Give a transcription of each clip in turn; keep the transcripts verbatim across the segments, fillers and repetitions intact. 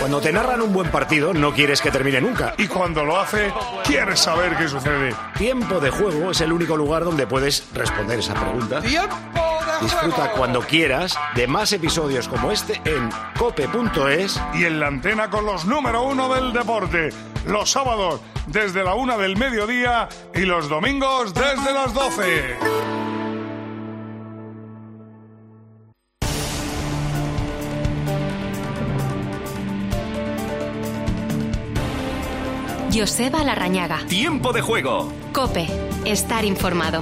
Cuando te narran un buen partido, no quieres que termine nunca. Y cuando lo hace, quieres saber qué sucede. Tiempo de Juego es el único lugar donde puedes responder esa pregunta. ¡Tiempo de Disfruta juego! cuando quieras de más episodios como este en cope punto es. Y en la antena con los número uno del deporte. Los sábados desde la una del mediodía y los domingos desde las doce. Joseba Larrañaga. Tiempo de Juego. COPE. Estar informado.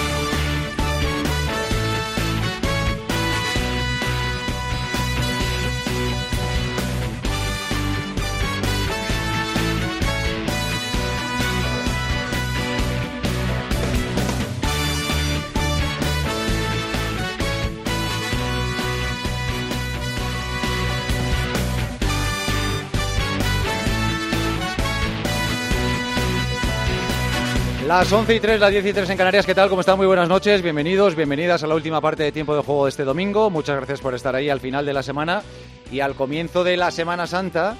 Las once y tres, las diez y tres en Canarias, ¿qué tal? ¿Cómo están? Muy buenas noches, bienvenidos, bienvenidas a la última parte de Tiempo de Juego de este domingo. Muchas gracias por estar ahí al final de la semana y al comienzo de la Semana Santa.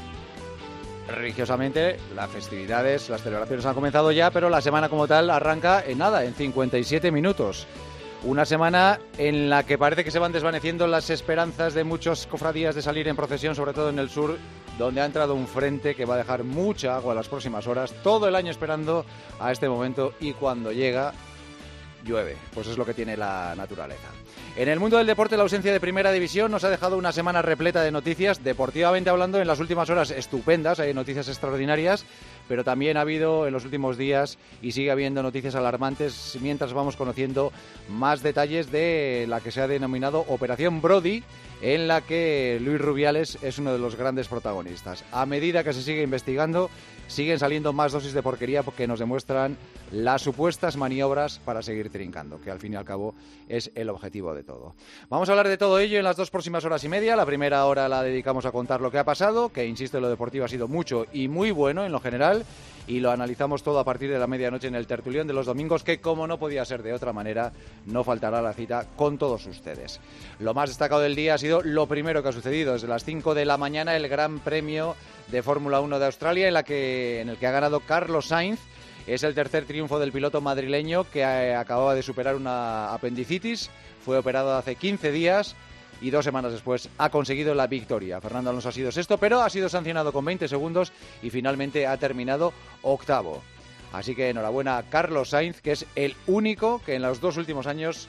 Religiosamente, las festividades, las celebraciones han comenzado ya, pero la semana como tal arranca en nada, en cincuenta y siete minutos. Una semana en la que parece que se van desvaneciendo las esperanzas de muchos cofradías de salir en procesión, sobre todo en el sur, donde ha entrado un frente que va a dejar mucha agua en las próximas horas, todo el año esperando a este momento, y cuando llega, llueve. Pues es lo que tiene la naturaleza. En el mundo del deporte, la ausencia de Primera División nos ha dejado una semana repleta de noticias, deportivamente hablando, en las últimas horas estupendas, hay noticias extraordinarias, pero también ha habido en los últimos días y sigue habiendo noticias alarmantes mientras vamos conociendo más detalles de la que se ha denominado Operación Brody, en la que Luis Rubiales es uno de los grandes protagonistas. A medida que se sigue investigando, siguen saliendo más dosis de porquería que nos demuestran las supuestas maniobras para seguir trincando, que al fin y al cabo es el objetivo de todo. Vamos a hablar de todo ello en las dos próximas horas y media. La primera hora la dedicamos a contar lo que ha pasado, que insisto, en lo deportivo ha sido mucho y muy bueno en lo general, y lo analizamos todo a partir de la medianoche en el tertulión de los domingos, que como no podía ser de otra manera, no faltará la cita con todos ustedes. Lo más destacado del día ha sido lo primero que ha sucedido. Desde las cinco de la mañana, el Gran Premio de Fórmula uno de Australia, en, la que, en el que ha ganado Carlos Sainz. Es el tercer triunfo del piloto madrileño, que acababa de superar una apendicitis. Fue operado hace quince días y dos semanas después ha conseguido la victoria. Fernando Alonso ha sido sexto, pero ha sido sancionado con veinte segundos y finalmente ha terminado octavo. Así que enhorabuena a Carlos Sainz, que es el único que en los dos últimos años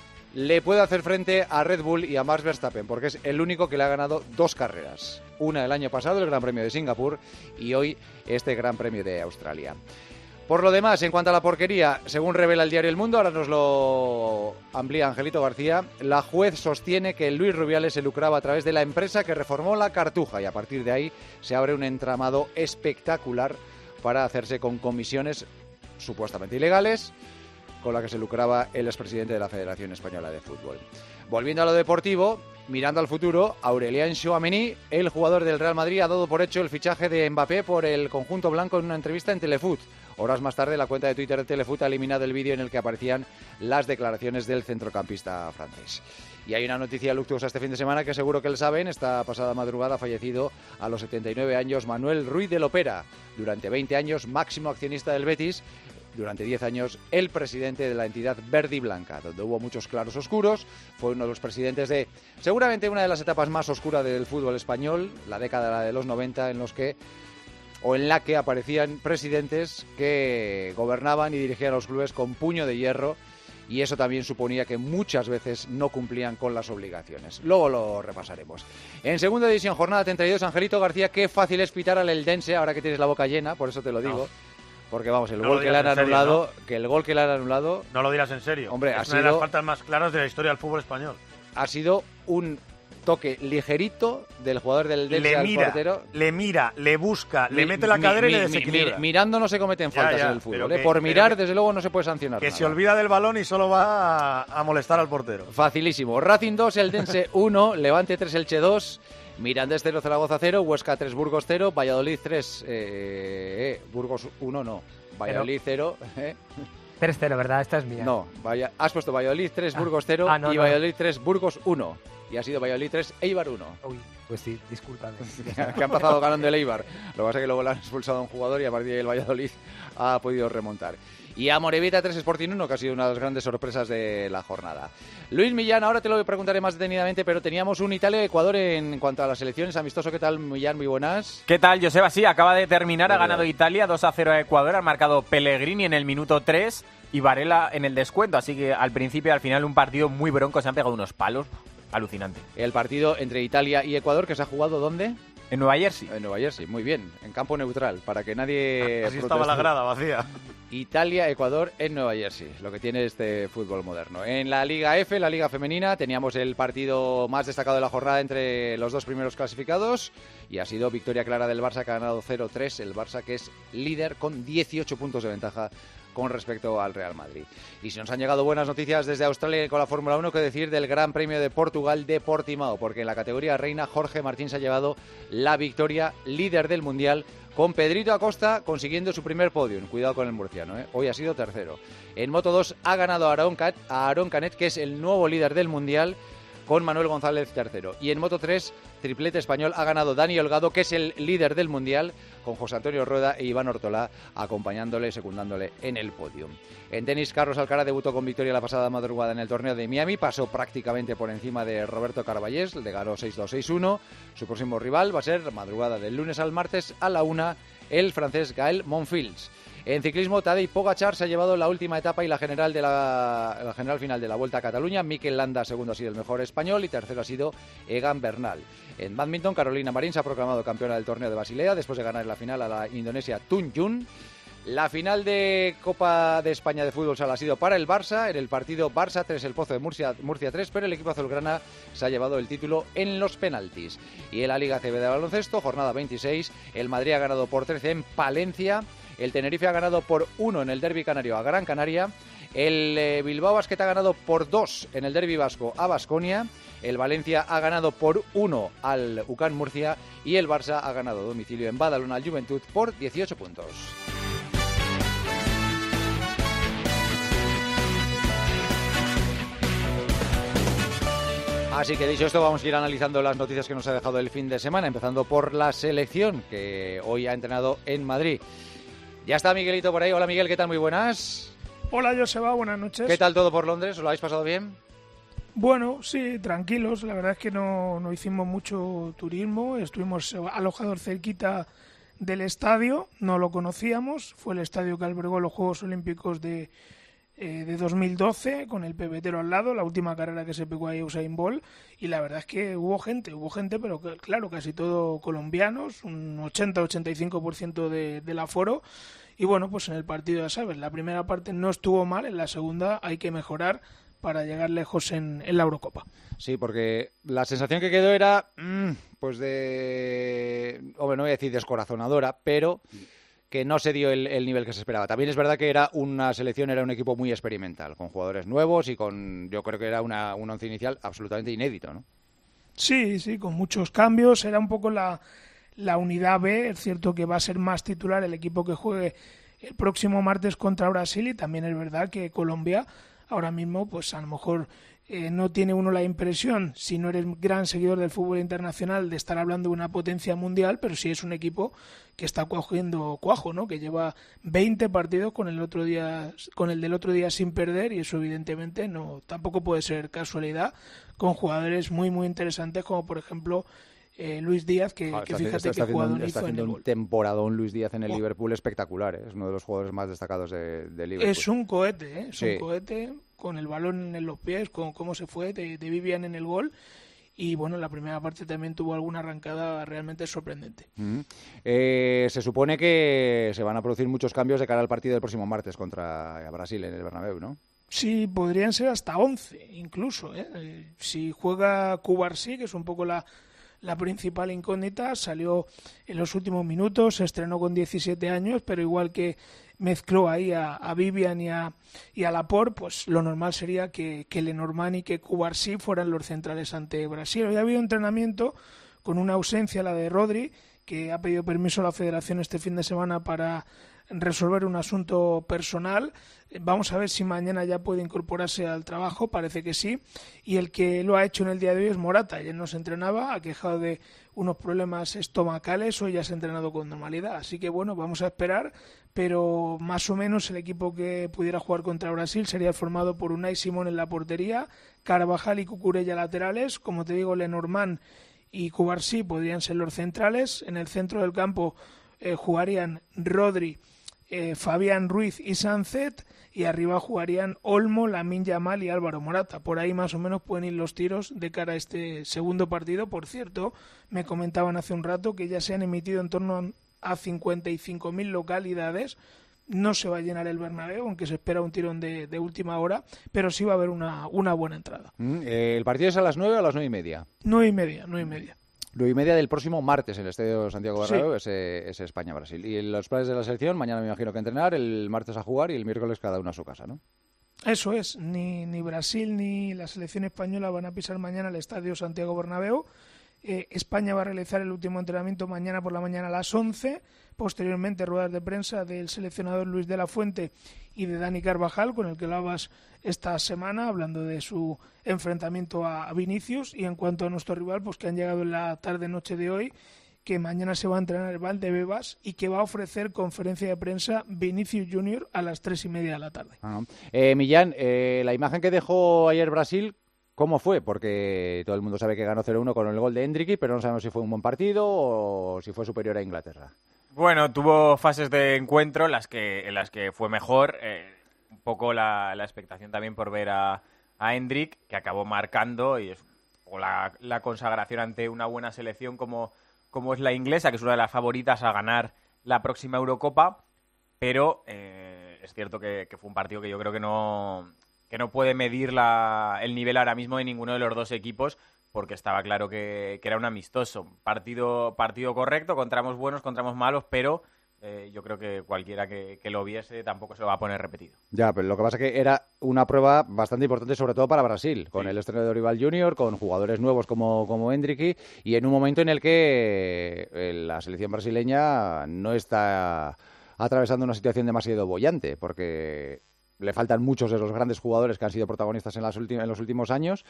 le puede hacer frente a Red Bull y a Max Verstappen, porque es el único que le ha ganado dos carreras. Una el año pasado, el Gran Premio de Singapur, y hoy este Gran Premio de Australia. Por lo demás, en cuanto a la porquería, según revela el diario El Mundo, ahora nos lo amplía Angelito García, la juez sostiene que Luis Rubiales se lucraba a través de la empresa que reformó la Cartuja, y a partir de ahí se abre un entramado espectacular para hacerse con comisiones supuestamente ilegales, con la que se lucraba el expresidente de la Federación Española de Fútbol. Volviendo a lo deportivo, mirando al futuro, Aurélien Tchouaméni, el jugador del Real Madrid, ha dado por hecho el fichaje de Mbappé por el conjunto blanco en una entrevista en Telefoot. Horas más tarde, la cuenta de Twitter de Telefoot ha eliminado el vídeo en el que aparecían las declaraciones del centrocampista francés. Y hay una noticia luctuosa este fin de semana que seguro que lo saben. Esta pasada madrugada ha fallecido a los setenta y nueve años Manuel Ruiz de Lopera, durante veinte años máximo accionista del Betis, durante diez años el presidente de la entidad verde y blanca, donde hubo muchos claros oscuros. Fue uno de los presidentes de seguramente una de las etapas más oscuras del fútbol español, la década de los noventa, en los que o en la que aparecían presidentes que gobernaban y dirigían los clubes con puño de hierro, y eso también suponía que muchas veces no cumplían con las obligaciones. Luego lo repasaremos. En segunda división, jornada treinta y dos, Angelito García, qué fácil es pitar al Eldense ahora que tienes la boca llena, por eso te lo digo. No. Porque vamos, el no gol que le han anulado, serio, ¿no? que el gol que le han anulado, no lo dirás en serio. Hombre, es ha una sido, de las faltas más claras de la historia del fútbol español. Ha sido un toque ligerito del jugador del Eldense al mira, portero. Le mira, le busca, mi, le mete la mi, cadera mi, y le mi, desequilibra. Mi, mirando no se cometen faltas ya, ya, en el fútbol. que, ¿eh? Por mirar, que, desde luego, no se puede sancionar Que nada. se olvida del balón y solo va a, a molestar al portero. Facilísimo. Racing dos, Eldense uno, Levante tres, Elche dos, Mirandés cero, Zaragoza cero, Huesca tres, Burgos cero, Valladolid tres, eh, eh, Burgos uno no, Valladolid cero. Eh. tres cero, ¿verdad? Esta es mía. No, vaya, has puesto Valladolid tres, ah, Burgos cero ah, no, y no. Valladolid tres, Burgos uno. y ha sido Valladolid tres, Eibar uno. Uy, pues sí, discúlpame. Que ha empezado ganando el Eibar. Lo que pasa es que luego le han expulsado a un jugador y a partir de ahí el Valladolid ha podido remontar. Y a Amorebieta tres, Sporting uno, que ha sido una de las grandes sorpresas de la jornada. Luis Millán, ahora te lo preguntaré más detenidamente, pero teníamos un Italia-Ecuador en cuanto a las selecciones. Amistoso, ¿qué tal, Millán? Muy buenas. ¿Qué tal, Joseba? Sí, acaba de terminar, Muy ha ganado bien. Italia dos a cero a Ecuador, ha marcado Pellegrini en el minuto tres y Varela en el descuento, así que al principio y al final un partido muy bronco, se han pegado unos palos, alucinante. El partido entre Italia y Ecuador, que se ha jugado ¿dónde? En Nueva Jersey. En Nueva Jersey, muy bien, en campo neutral, para que nadie Así proteste. estaba la grada vacía. Italia-Ecuador en Nueva Jersey, lo que tiene este fútbol moderno. En la Liga F, la Liga Femenina, teníamos el partido más destacado de la jornada entre los dos primeros clasificados y ha sido victoria clara del Barça, que ha ganado cero tres, el Barça que es líder con dieciocho puntos de ventaja con respecto al Real Madrid. Y si nos han llegado buenas noticias desde Australia con la Fórmula uno, que decir del Gran Premio de Portugal de Portimao, porque en la categoría reina Jorge Martín se ha llevado la victoria, líder del Mundial, con Pedrito Acosta consiguiendo su primer podium. Cuidado con el murciano, ¿eh? Hoy ha sido tercero. En Moto dos ha ganado a Aaron, Cat, a Aaron Canet, que es el nuevo líder del Mundial, con Manuel González tercero. Y en Moto tres, triplete español, ha ganado Dani Holgado, que es el líder del Mundial, con José Antonio Rueda e Iván Ortolá acompañándole, secundándole en el podio. En tenis, Carlos Alcaraz debutó con victoria la pasada madrugada en el torneo de Miami, pasó prácticamente por encima de Roberto Carballés, le ganó seis dos seis uno. Su próximo rival va a ser madrugada del lunes al martes a la una, el francés Gael Monfils. En ciclismo, Tadej Pogačar se ha llevado la última etapa y la general de la, la general final de la Vuelta a Cataluña. Mikel Landa, segundo, ha sido el mejor español y tercero ha sido Egan Bernal. En bádminton, Carolina Marín se ha proclamado campeona del torneo de Basilea después de ganar la final a la indonesia Tun Yun. La final de Copa de España de Fútbol Sala ha sido para el Barça, en el partido Barça tres, el Pozo de Murcia, Murcia tres, pero el equipo azulgrana se ha llevado el título en los penaltis. Y en la Liga C B de baloncesto, jornada veintiséis, el Madrid ha ganado por trece en Palencia, el Tenerife ha ganado por uno en el Derbi Canario a Gran Canaria, el eh, Bilbao Basket ha ganado por dos en el Derbi Vasco a Baskonia, el Valencia ha ganado por uno al U C A M Murcia y el Barça ha ganado a domicilio en Badalona al Juventud por dieciocho puntos. Así que dicho esto, vamos a ir analizando las noticias que nos ha dejado el fin de semana, empezando por la selección, que hoy ha entrenado en Madrid. Ya está Miguelito por ahí. Hola Miguel, ¿qué tal? Muy buenas. Hola Joseba, buenas noches. ¿Qué tal todo por Londres? ¿Os lo habéis pasado bien? Bueno, sí, tranquilos. La verdad es que no, no hicimos mucho turismo. Estuvimos alojados cerquita del estadio, no lo conocíamos. Fue el estadio que albergó los Juegos Olímpicos de... de dos mil doce, con el pebetero al lado, la última carrera que se pegó ahí Usain Bolt, y la verdad es que hubo gente, hubo gente, pero que, claro, casi todo colombianos, un ochenta a ochenta y cinco por ciento de, del aforo, y bueno, pues en el partido ya sabes, la primera parte no estuvo mal, en la segunda hay que mejorar para llegar lejos en, en la Eurocopa. Sí, porque la sensación que quedó era, mmm, pues de, hombre, no voy a decir descorazonadora, pero... que no se dio el, el nivel que se esperaba. También es verdad que era una selección, era un equipo muy experimental, con jugadores nuevos y con, yo creo que era una, un once inicial absolutamente inédito, ¿no? Sí, sí, con muchos cambios. Era un poco la, la unidad B. Es cierto que va a ser más titular el equipo que juegue el próximo martes contra Brasil, y también es verdad que Colombia ahora mismo, pues a lo mejor eh, no tiene uno la impresión, si no eres gran seguidor del fútbol internacional, de estar hablando de una potencia mundial, pero sí es un equipo que está cogiendo cuajo, ¿no? Que lleva veinte partidos con el otro día, con el del otro día sin perder, y eso evidentemente no, tampoco puede ser casualidad, con jugadores muy muy interesantes como por ejemplo eh, Luis Díaz, que, ah, que está, fíjate está, está que jugador haciendo, está hizo en haciendo el un gol. temporadón Luis Díaz en el Oh. Liverpool espectacular, ¿eh? Es uno de los jugadores más destacados de, de Liverpool. Es un cohete, ¿eh? Es Sí. un cohete con el balón en los pies, con cómo se fue de, de Vivian en el gol. Y bueno, la primera parte también tuvo alguna arrancada realmente sorprendente. Mm-hmm. Eh, se supone que se van a producir muchos cambios de cara al partido del próximo martes contra Brasil en el Bernabéu, ¿no? Sí, podrían ser hasta once incluso, ¿eh? Eh, si juega Cubarsí, que es un poco la, la principal incógnita, salió en los últimos minutos, se estrenó con diecisiete años, pero igual que mezcló ahí a, a Vivian y a, y a Laporte, pues lo normal sería que, que Lenormand y que Cubarsí fueran los centrales ante Brasil. Hoy ha habido entrenamiento con una ausencia, la de Rodri, que ha pedido permiso a la Federación este fin de semana para resolver un asunto personal. Vamos a ver si mañana ya puede incorporarse al trabajo, parece que sí, y el que lo ha hecho en el día de hoy es Morata. Ayer no se entrenaba, ha quejado de unos problemas estomacales, hoy ya se ha entrenado con normalidad, así que bueno, vamos a esperar, pero más o menos el equipo que pudiera jugar contra Brasil sería formado por Unai Simón en la portería, Carvajal y Cucurella laterales, como te digo, Lenormand y Cubarsí podrían ser los centrales, en el centro del campo eh, jugarían Rodri, Eh, Fabián Ruiz y Sánchez, y arriba jugarían Olmo, Lamine Yamal y Álvaro Morata. Por ahí más o menos pueden ir los tiros de cara a este segundo partido. Por cierto, me comentaban hace un rato que ya se han emitido en torno a cincuenta y cinco mil localidades. No se va a llenar el Bernabéu, aunque se espera un tirón de, de última hora, pero sí va a haber una, una buena entrada. Mm, eh, ¿El partido es a las nueve o a las nueve y media? Nueve y media, nueve y media. Nueve y media del próximo martes en el Estadio Santiago Bernabéu, Sí. es, es España-Brasil. Y los planes de la selección, mañana me imagino que entrenar, el martes a jugar y el miércoles cada uno a su casa, ¿no? Eso es, ni, ni Brasil ni la selección española van a pisar mañana el Estadio Santiago Bernabéu. Eh, España va a realizar el último entrenamiento mañana por la mañana a las once, posteriormente ruedas de prensa del seleccionador Luis de la Fuente y de Dani Carvajal, con el que hablabas esta semana, hablando de su enfrentamiento a Vinicius. Y en cuanto a nuestro rival, pues que han llegado en la tarde-noche de hoy, que mañana se va a entrenar el Valdebebas y que va a ofrecer conferencia de prensa Vinicius Junior a las tres y media de la tarde. Ah, no. eh, Millán, eh, la imagen que dejó ayer Brasil, ¿cómo fue? Porque todo el mundo sabe que ganó cero uno con el gol de Endricky, pero no sabemos si fue un buen partido o si fue superior a Inglaterra. Bueno, tuvo fases de encuentro en las que, en las que fue mejor. Eh, un poco la, la expectación también por ver a, a Endrick, que acabó marcando, y es o la, la consagración ante una buena selección como, como es la inglesa, que es una de las favoritas a ganar la próxima Eurocopa. Pero eh, es cierto que, que fue un partido que yo creo que no, que no puede medir la, el nivel ahora mismo de ninguno de los dos equipos, porque estaba claro que, que era un amistoso. Partido, partido correcto, encontramos buenos, encontramos malos, pero eh, yo creo que cualquiera que, que lo viese tampoco se lo va a poner repetido. Ya, pero lo que pasa es que era una prueba bastante importante, sobre todo para Brasil, con Sí. el estreno de Dorival junior, con jugadores nuevos como, como Endricky, y en un momento en el que eh, la selección brasileña no está atravesando una situación demasiado boyante, porque le faltan muchos de los grandes jugadores que han sido protagonistas en, las últim- en los últimos años,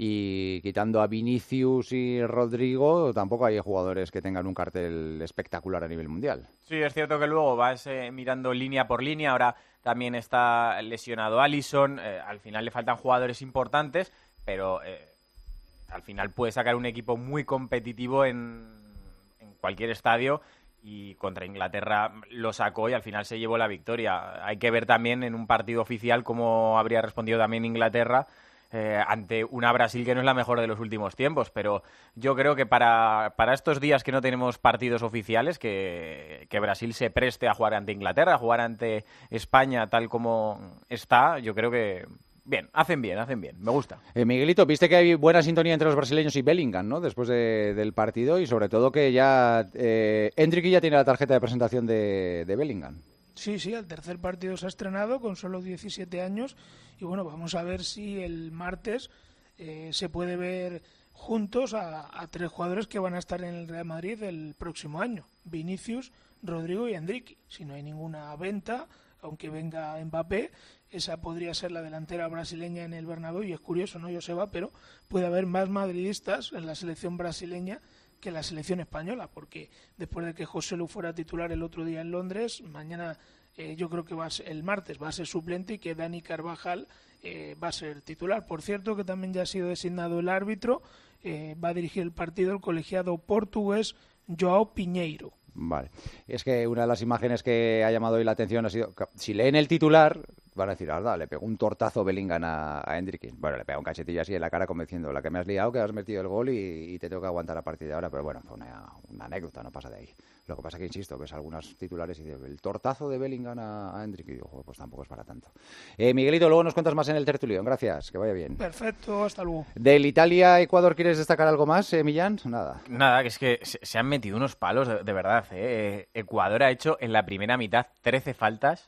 y quitando a Vinicius y Rodrigo, tampoco hay jugadores que tengan un cartel espectacular a nivel mundial. Sí, es cierto que luego vas eh, mirando línea por línea. Ahora también está lesionado Alisson. Eh, al final le faltan jugadores importantes, pero eh, al final puede sacar un equipo muy competitivo en, en cualquier estadio. Y contra Inglaterra lo sacó y al final se llevó la victoria. Hay que ver también en un partido oficial cómo habría respondido también Inglaterra eh, ante una Brasil que no es la mejor de los últimos tiempos. Pero yo creo que para, para estos días que no tenemos partidos oficiales, que, que Brasil se preste a jugar ante Inglaterra, a jugar ante España tal como está, yo creo que... Bien, hacen bien, hacen bien. Me gusta. Eh, Miguelito, viste que hay buena sintonía entre los brasileños y Bellingham, ¿no? Después de, del partido, y sobre todo que ya eh, Endricky ya tiene la tarjeta de presentación de, de Bellingham. Sí, sí, el tercer partido se ha estrenado con solo diecisiete años y bueno, vamos a ver si el martes eh, se puede ver juntos a, a tres jugadores que van a estar en el Real Madrid el próximo año: Vinicius, Rodrigo y Endricky. Si no hay ninguna venta, aunque venga Mbappé, esa podría ser la delantera brasileña en el Bernabéu. Y es curioso, ¿no, Joseba? Pero puede haber más madridistas en la selección brasileña que en la selección española, porque después de que José Lu fuera titular el otro día en Londres, mañana eh, yo creo que va a ser, el martes va a ser suplente, y que Dani Carvajal eh, va a ser titular. Por cierto, que también ya ha sido designado el árbitro, eh, va a dirigir el partido el colegiado portugués João Pinheiro. Vale. Es que una de las imágenes que ha llamado hoy la atención ha sido, si leen el titular, van a decir, ah, le pegó un tortazo Bellingham a, a Endricky. Bueno, le pega un cachetillo así en la cara convenciendo, la que me has liado, que has metido el gol y, y te tengo que aguantar a partir de ahora. Pero bueno, fue una, una anécdota, no pasa de ahí. Lo que pasa que, insisto, ves algunos titulares y digo, el tortazo de Bellingham a, a Endricky, y digo, pues tampoco es para tanto. Eh, Miguelito, luego nos cuentas más en el tertulión. Gracias, que vaya bien. Perfecto, hasta luego. ¿Del Italia-Ecuador quieres destacar algo más, eh, Millán? Nada. Nada, que es que se, se han metido unos palos, de, de verdad. ¿eh? Ecuador ha hecho en la primera mitad trece faltas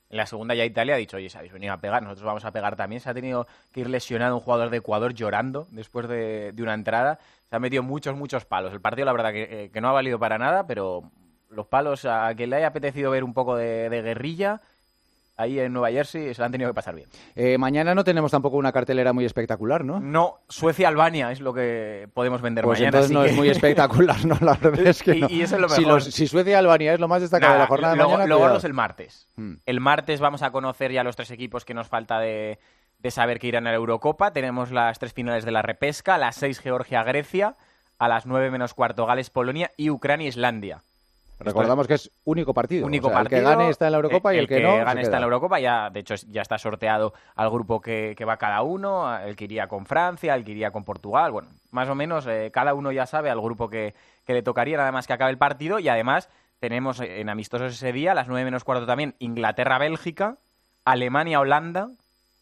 En la segunda ya Italia ha dicho, oye, se habéis venido a pegar, nosotros vamos a pegar también. Se ha tenido que ir lesionado un jugador de Ecuador llorando después de, de una entrada. Se han metido muchos, muchos palos. El partido, la verdad, que, eh, que no ha valido para nada, pero los palos, a quien le haya apetecido ver un poco de, de guerrilla, ahí en Nueva Jersey se la han tenido que pasar bien. Eh, mañana no tenemos tampoco una cartelera muy espectacular, ¿no? No, Suecia-Albania es lo que podemos vender pues mañana. Entonces no que... es muy espectacular, ¿no? La verdad es que no. Y, y eso es lo mejor. Si, los, si Suecia-Albania es lo más destacado Nada, de la jornada lo, de mañana... Lo cuidado. gordo es el martes. Hmm. El martes vamos a conocer ya los tres equipos que nos falta de, de saber que irán a la Eurocopa. Tenemos las tres finales de la repesca, a las seis Georgia-Grecia, a las nueve menos cuarto Gales-Polonia y Ucrania-Islandia. Recordamos que es único partido. Único o sea, partido. El que gane está en la Eurocopa y el, el que, que no gane está en la Eurocopa. Ya, de hecho, ya está sorteado al grupo que, que va cada uno, el que iría con Francia, el que iría con Portugal. Bueno, más o menos eh, cada uno ya sabe al grupo que, que le tocaría, nada más que acabe el partido. Y además tenemos en amistosos ese día, a las nueve menos cuarto también, Inglaterra-Bélgica, Alemania-Holanda,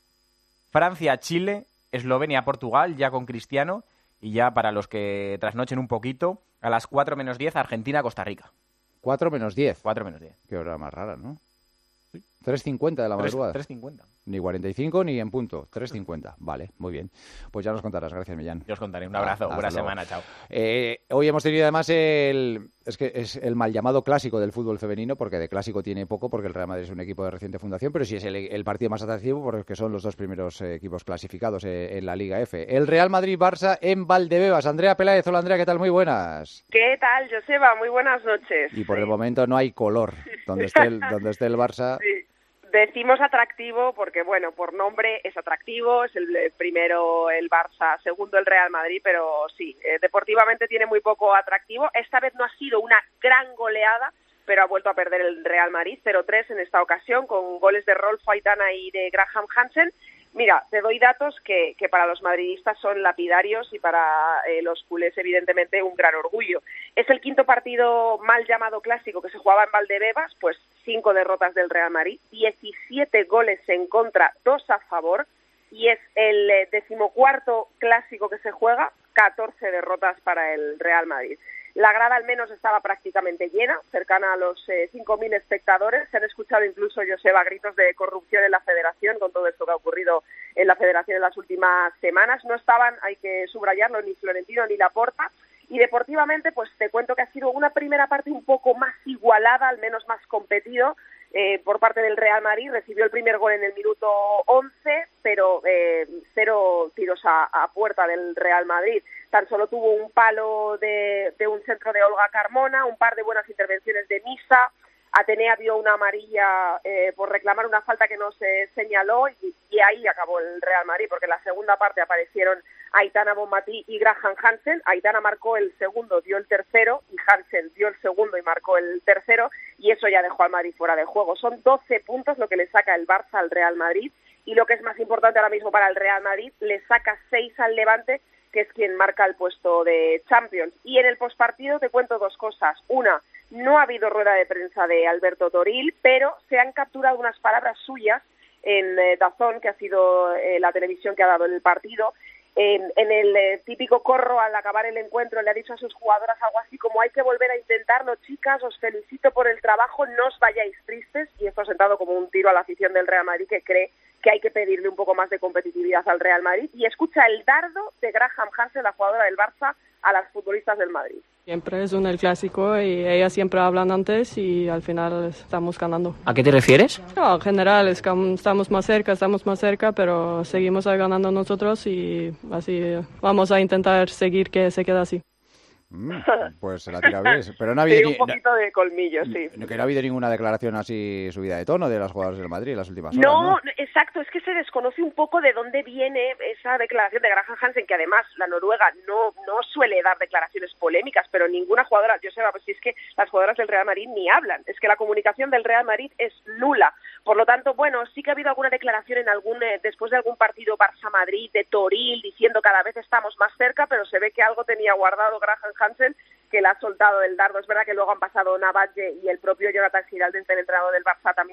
Francia-Chile, Eslovenia-Portugal, ya con Cristiano. Y ya para los que trasnochen un poquito, a las cuatro menos diez, Argentina-Costa Rica. cuatro menos diez. cuatro menos diez. Qué hora más rara, ¿no? Sí. tres cincuenta de la madrugada. tres cincuenta. Ni cuarenta y cinco ni en punto. tres cincuenta. Vale, muy bien. Pues ya nos contarás. Gracias, Millán. Yo os contaré. Un abrazo. Ah, buena luego. semana. Chao. Eh, hoy hemos tenido además el... Es que es el mal llamado clásico del fútbol femenino, porque de clásico tiene poco, porque el Real Madrid es un equipo de reciente fundación, pero sí es el, el partido más atractivo porque son los dos primeros eh, equipos clasificados eh, en la Liga F. El Real Madrid-Barça en Valdebebas. Andrea Peláez. Hola, Andrea. ¿Qué tal? Muy buenas. ¿Qué tal, Joseba? Muy buenas noches. Y por el momento no hay color donde esté el, donde esté el Barça. Sí. Decimos atractivo porque, bueno, por nombre es atractivo, es el, el primero el Barça, segundo el Real Madrid, pero sí, eh, deportivamente tiene muy poco atractivo. Esta vez no ha sido una gran goleada, pero ha vuelto a perder el Real Madrid, cero tres en esta ocasión, con goles de Rolfo Aitana y de Graham Hansen. Mira, te doy datos que, que para los madridistas son lapidarios y para eh, los culés, evidentemente, un gran orgullo. Es el quinto partido mal llamado clásico que se jugaba en Valdebebas, pues cinco derrotas del Real Madrid, diecisiete goles en contra, dos a favor, y es el eh, decimocuarto clásico que se juega, catorce derrotas para el Real Madrid. La grada al menos estaba prácticamente llena, cercana a los eh, cinco mil espectadores. Se han escuchado incluso, Joseba, gritos de corrupción en la federación con todo esto que ha ocurrido en la federación en las últimas semanas. No estaban, hay que subrayarlo, ni Florentino ni Laporta. Y deportivamente, pues te cuento que ha sido una primera parte un poco más igualada, al menos más competido, eh, por parte del Real Madrid. Recibió el primer gol en el minuto once, pero eh, cero tiros a, a puerta del Real Madrid. Tan solo tuvo un palo de, de un centro de Olga Carmona, un par de buenas intervenciones de Misa. Atenea vio una amarilla eh, por reclamar una falta que no se señaló y, y ahí acabó el Real Madrid, porque en la segunda parte aparecieron Aitana Bonmatí y Graham Hansen. Aitana marcó el segundo, dio el tercero, y Hansen dio el segundo y marcó el tercero, y eso ya dejó al Madrid fuera de juego. Son doce puntos lo que le saca el Barça al Real Madrid, y lo que es más importante ahora mismo para el Real Madrid, le saca seis al Levante, que es quien marca el puesto de Champions. Y en el postpartido te cuento dos cosas. Una, no ha habido rueda de prensa de Alberto Toril, pero se han capturado unas palabras suyas en eh, DAZN, que ha sido eh, la televisión que ha dado el partido. Eh, en el eh, típico corro al acabar el encuentro le ha dicho a sus jugadoras algo así como: hay que volver a intentarlo, chicas, os felicito por el trabajo, no os vayáis tristes. Y esto ha sentado como un tiro a la afición del Real Madrid, que cree que hay que pedirle un poco más de competitividad al Real Madrid. Y escucha el dardo de Graham Hansen, la jugadora del Barça, a las futbolistas del Madrid. Siempre es un el clásico y ellas siempre hablan antes y al final estamos ganando. ¿A qué te refieres? No, en general es que estamos más cerca, estamos más cerca, pero seguimos ganando nosotros y así vamos a intentar seguir que se quede así. Mm, pues se la tira bien, pero no ha habido sí, un poquito de colmillo, sí. Que no ha habido ninguna declaración así subida de tono de las jugadoras del Madrid en las últimas horas. No, no, exacto, es que se desconoce un poco de dónde viene esa declaración de Graham Hansen, que además la noruega no no suele dar declaraciones polémicas, pero ninguna jugadora, yo sé, pues si es que las jugadoras del Real Madrid ni hablan, es que la comunicación del Real Madrid es nula. Por lo tanto, bueno, sí que ha habido alguna declaración en algún eh, después de algún partido Barça-Madrid de Toril diciendo cada vez estamos más cerca, pero se ve que algo tenía guardado Graham Hansen, que le ha soltado el dardo. Es verdad que luego han pasado Navalle y el propio Jonathan Giraldez, el entrenador del Barça, también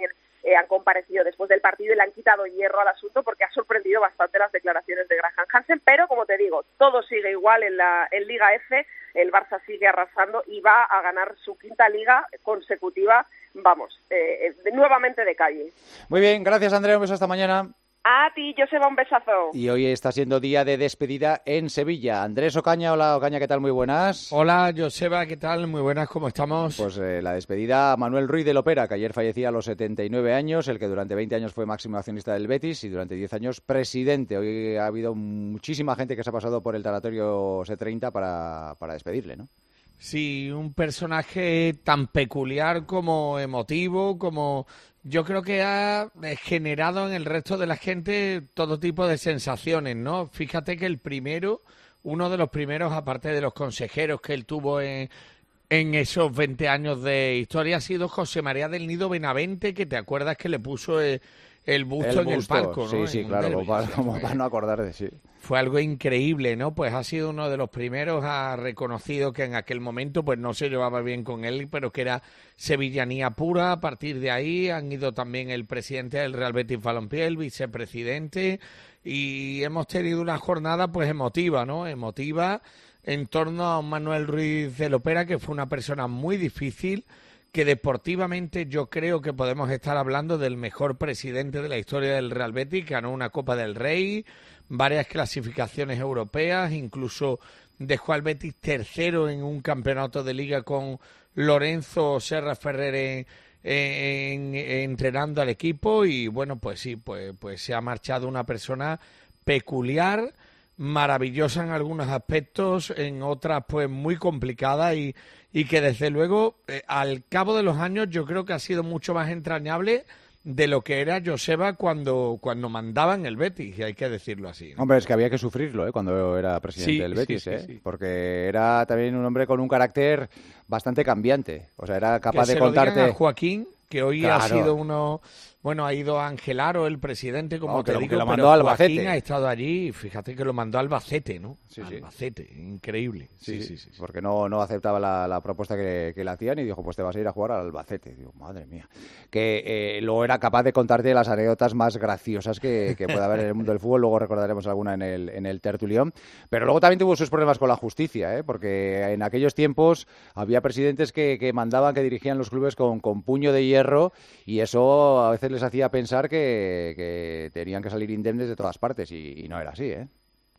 eh, han comparecido después del partido y le han quitado hierro al asunto porque ha sorprendido bastante las declaraciones de Graham Hansen, pero como te digo, todo sigue igual en la en Liga F, el Barça sigue arrasando y va a ganar su quinta liga consecutiva, vamos, eh, nuevamente de calle. Muy bien, gracias Andrea, un beso hasta mañana. A ti, Joseba, un besazo. Y hoy está siendo día de despedida en Sevilla. Andrés Ocaña, hola Ocaña, ¿qué tal? Muy buenas. Hola Joseba, ¿qué tal? Muy buenas, ¿cómo estamos? Pues eh, la despedida a Manuel Ruiz de Lopera, que ayer fallecía a los setenta y nueve años, el que durante veinte años fue máximo accionista del Betis y durante diez años presidente. Hoy ha habido muchísima gente que se ha pasado por el tanatorio C treinta para, para despedirle, ¿no? Sí, un personaje tan peculiar como emotivo, como yo creo que ha generado en el resto de la gente todo tipo de sensaciones, ¿no? Fíjate que el primero, uno de los primeros, aparte de los consejeros que él tuvo en, en esos veinte años de historia, ha sido José María del Nido Benavente, que te acuerdas que le puso el, el busto el en busto, el palco, ¿no? Sí, sí, en claro, como para, como para no acordar de sí. Fue algo increíble, ¿no? Pues ha sido uno de los primeros, ha reconocido que en aquel momento pues no se llevaba bien con él, pero que era sevillanía pura. A partir de ahí han ido también el presidente del Real Betis Balompié, el vicepresidente, y hemos tenido una jornada pues emotiva, ¿no? Emotiva en torno a Manuel Ruiz de Lopera, que fue una persona muy difícil, que deportivamente yo creo que podemos estar hablando del mejor presidente de la historia del Real Betis, que ganó una Copa del Rey, varias clasificaciones europeas, incluso dejó al Betis tercero en un campeonato de liga con Lorenzo Serra Ferrer en, en, en, entrenando al equipo, y bueno, pues sí, pues, pues se ha marchado una persona peculiar, maravillosa en algunos aspectos, en otras pues muy complicada, y, y que desde luego eh, al cabo de los años yo creo que ha sido mucho más entrañable de lo que era Joseba cuando, cuando mandaba en el Betis, y hay que decirlo así, ¿no? Hombre, es que había que sufrirlo, ¿eh? Cuando era presidente sí, del Betis, sí, sí, ¿eh? Sí. Porque era también un hombre con un carácter bastante cambiante. O sea, era capaz que de se contarte... Lo digan a Joaquín, que hoy claro. ha sido uno... Bueno, ha ido Ángel Aro, el presidente, como no, te que digo, que lo pero mandó a Albacete. Joaquín ha estado allí, y fíjate que lo mandó a Albacete, ¿no? Sí, Albacete, sí. Increíble. Sí, sí, sí, sí, sí, porque no, no aceptaba la, la propuesta que, que le hacían y dijo, pues te vas a ir a jugar al Albacete. Digo, madre mía. Que eh, luego era capaz de contarte las anécdotas más graciosas que, que puede haber en el mundo del fútbol, luego recordaremos alguna en el, en el tertulión. Pero luego también tuvo sus problemas con la justicia, ¿eh? Porque en aquellos tiempos había presidentes que, que mandaban, que dirigían los clubes con, con puño de hierro, y eso a veces les hacía pensar que Que, que tenían que salir indemnes de todas partes, y, y no era así, ¿eh?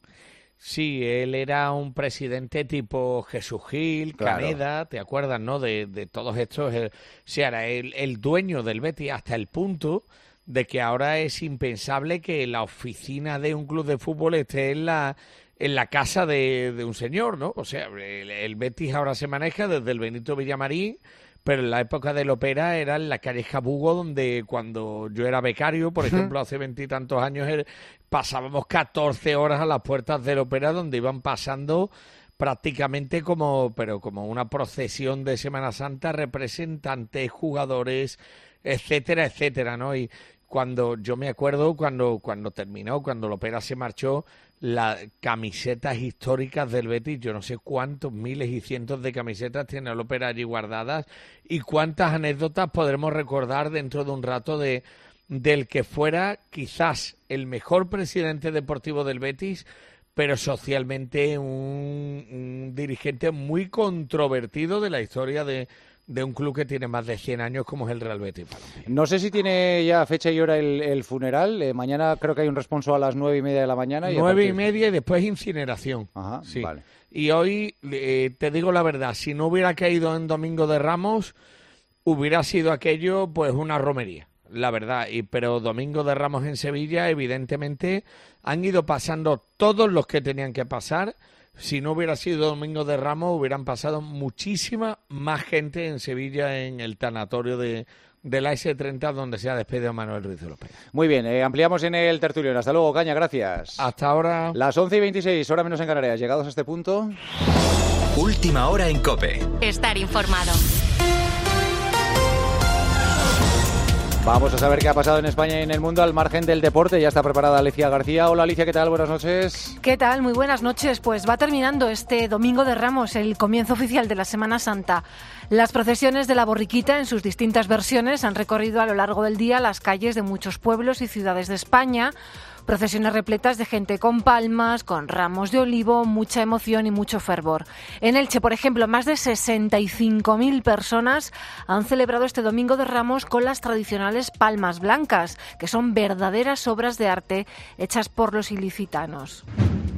Sí, él era un presidente tipo Jesús Gil, claro. Caneda, ¿te acuerdas, no? De, de todos estos. Eh, sí, era el, el dueño del Betis, hasta el punto de que ahora es impensable que la oficina de un club de fútbol esté en la en la casa de, de un señor, ¿no? O sea, el, el Betis ahora se maneja desde el Benito Villamarín, pero en la época del Opera era en la calle Jabugo, donde cuando yo era becario, por ejemplo, hace veintitantos años, pasábamos catorce horas a las puertas del Opera, donde iban pasando prácticamente como, pero como una procesión de Semana Santa, representantes, jugadores, etcétera, etcétera, ¿no? Y cuando yo me acuerdo, cuando, cuando terminó, cuando el Opera se marchó, las camisetas históricas del Betis, yo no sé cuántos miles y cientos de camisetas tiene el Opera allí guardadas, y cuántas anécdotas podremos recordar dentro de un rato de del que fuera quizás el mejor presidente deportivo del Betis, pero socialmente un, un dirigente muy controvertido de la historia de de un club que tiene más de cien años como es el Real Betis. No sé si tiene ya fecha y hora el, el funeral. Eh, mañana creo que hay un responso a las nueve y media de la mañana. Y nueve partir... y media y después incineración. Ajá, sí. Vale. Y hoy, eh, te digo la verdad, si no hubiera caído en Domingo de Ramos, hubiera sido aquello pues una romería, la verdad. Y pero Domingo de Ramos en Sevilla, evidentemente, han ido pasando todos los que tenían que pasar. Si no hubiera sido Domingo de Ramos, hubieran pasado muchísima más gente en Sevilla, en el tanatorio de, de la ese treinta, donde se ha despedido Manuel Ruiz de Lopera. Muy bien, eh, ampliamos en el tertulión. Hasta luego, Caña, gracias. Hasta ahora. Las once y veintiséis, hora menos en Canarias. Llegados a este punto... Última hora en COPE. Estar informado. Vamos a saber qué ha pasado en España y en el mundo al margen del deporte. Ya está preparada Alicia García. Hola Alicia, ¿qué tal? Buenas noches. ¿Qué tal? Muy buenas noches. Pues va terminando este Domingo de Ramos, el comienzo oficial de la Semana Santa. Las procesiones de la borriquita en sus distintas versiones han recorrido a lo largo del día las calles de muchos pueblos y ciudades de España. Procesiones repletas de gente con palmas, con ramos de olivo, mucha emoción y mucho fervor. En Elche, por ejemplo, más de sesenta y cinco mil personas han celebrado este Domingo de Ramos con las tradicionales palmas blancas, que son verdaderas obras de arte hechas por los ilicitanos.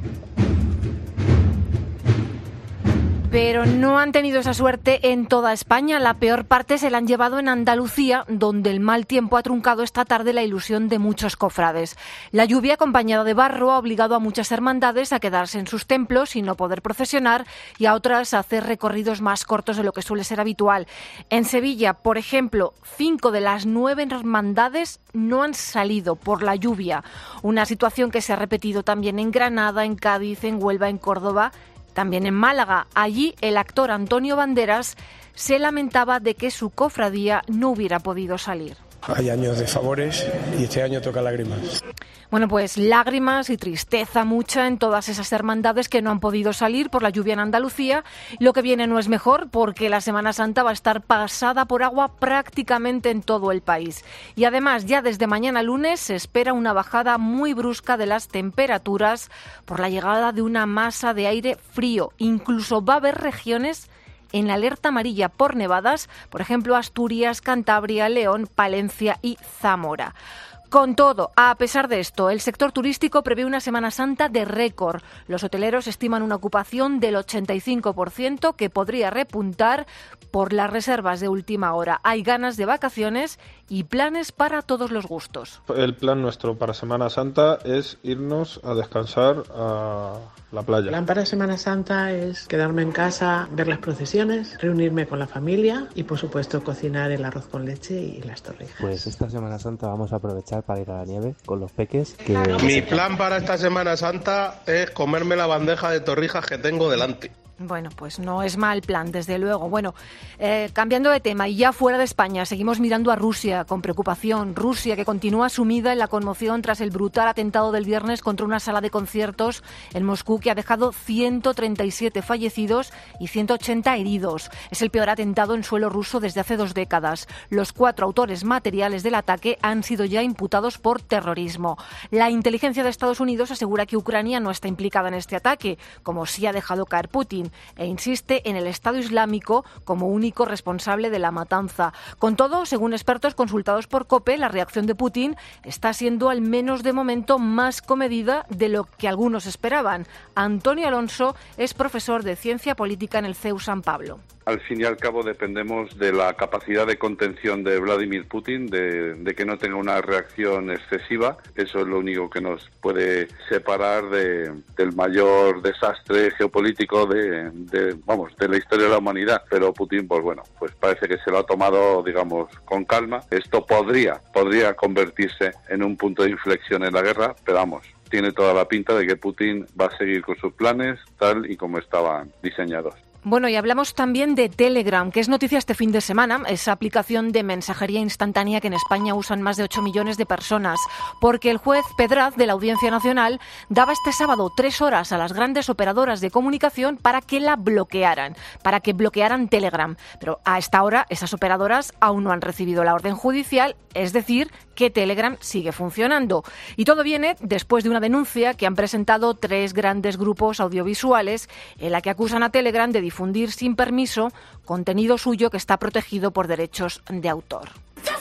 Pero no han tenido esa suerte en toda España. La peor parte se la han llevado en Andalucía, donde el mal tiempo ha truncado esta tarde la ilusión de muchos cofrades. La lluvia, acompañada de barro, ha obligado a muchas hermandades a quedarse en sus templos y no poder procesionar, y a otras a hacer recorridos más cortos de lo que suele ser habitual. En Sevilla, por ejemplo, cinco de las nueve hermandades no han salido por la lluvia. Una situación que se ha repetido también en Granada, en Cádiz, en Huelva, en Córdoba. También en Málaga. Allí el actor Antonio Banderas se lamentaba de que su cofradía no hubiera podido salir. Hay años de favores y este año toca lágrimas. Bueno, pues lágrimas y tristeza mucha en todas esas hermandades que no han podido salir por la lluvia en Andalucía. Lo que viene no es mejor, porque la Semana Santa va a estar pasada por agua prácticamente en todo el país. Y además, ya desde mañana lunes se espera una bajada muy brusca de las temperaturas por la llegada de una masa de aire frío. Incluso va a haber regiones en alerta amarilla por nevadas, por ejemplo Asturias, Cantabria, León, Palencia y Zamora. Con todo, a pesar de esto, el sector turístico prevé una Semana Santa de récord. Los hoteleros estiman una ocupación del ochenta y cinco por ciento que podría repuntar por las reservas de última hora. Hay ganas de vacaciones y planes para todos los gustos. El plan nuestro para Semana Santa es irnos a descansar a la playa. El plan para Semana Santa es quedarme en casa, ver las procesiones, reunirme con la familia y, por supuesto, cocinar el arroz con leche y las torrijas. Pues esta Semana Santa vamos a aprovechar para ir a la nieve con los peques. Que... Mi plan para esta Semana Santa es comerme la bandeja de torrijas que tengo delante. Bueno, pues no es mal plan, desde luego. Bueno, eh, cambiando de tema y ya fuera de España, seguimos mirando a Rusia con preocupación. Rusia, que continúa sumida en la conmoción tras el brutal atentado del viernes contra una sala de conciertos en Moscú, que ha dejado ciento treinta y siete fallecidos y ciento ochenta heridos. Es el peor atentado en suelo ruso desde hace dos décadas. Los cuatro autores materiales del ataque han sido ya imputados por terrorismo. La inteligencia de Estados Unidos asegura que Ucrania no está implicada en este ataque, como sí ha dejado caer Putin, e insiste en el Estado Islámico como único responsable de la matanza. Con todo, según expertos consultados por COPE, la reacción de Putin está siendo, al menos de momento, más comedida de lo que algunos esperaban. Antonio Alonso es profesor de Ciencia Política en el C E U San Pablo. Al fin y al cabo dependemos de la capacidad de contención de Vladimir Putin, de, de que no tenga una reacción excesiva. Eso es lo único que nos puede separar de, del mayor desastre geopolítico de, de, vamos, de la historia de la humanidad. Pero Putin, pues bueno, pues parece que se lo ha tomado, digamos, con calma. Esto podría, podría convertirse en un punto de inflexión en la guerra, pero vamos, tiene toda la pinta de que Putin va a seguir con sus planes tal y como estaban diseñados. Bueno, y hablamos también de Telegram, que es noticia este fin de semana, esa aplicación de mensajería instantánea que en España usan más de ocho millones de personas, porque el juez Pedraz de la Audiencia Nacional daba este sábado tres horas a las grandes operadoras de comunicación para que la bloquearan, para que bloquearan Telegram. Pero a esta hora esas operadoras aún no han recibido la orden judicial, es decir, que Telegram sigue funcionando. Y todo viene después de una denuncia que han presentado tres grandes grupos audiovisuales en la que acusan a Telegram de difundir sin permiso contenido suyo que está protegido por derechos de autor.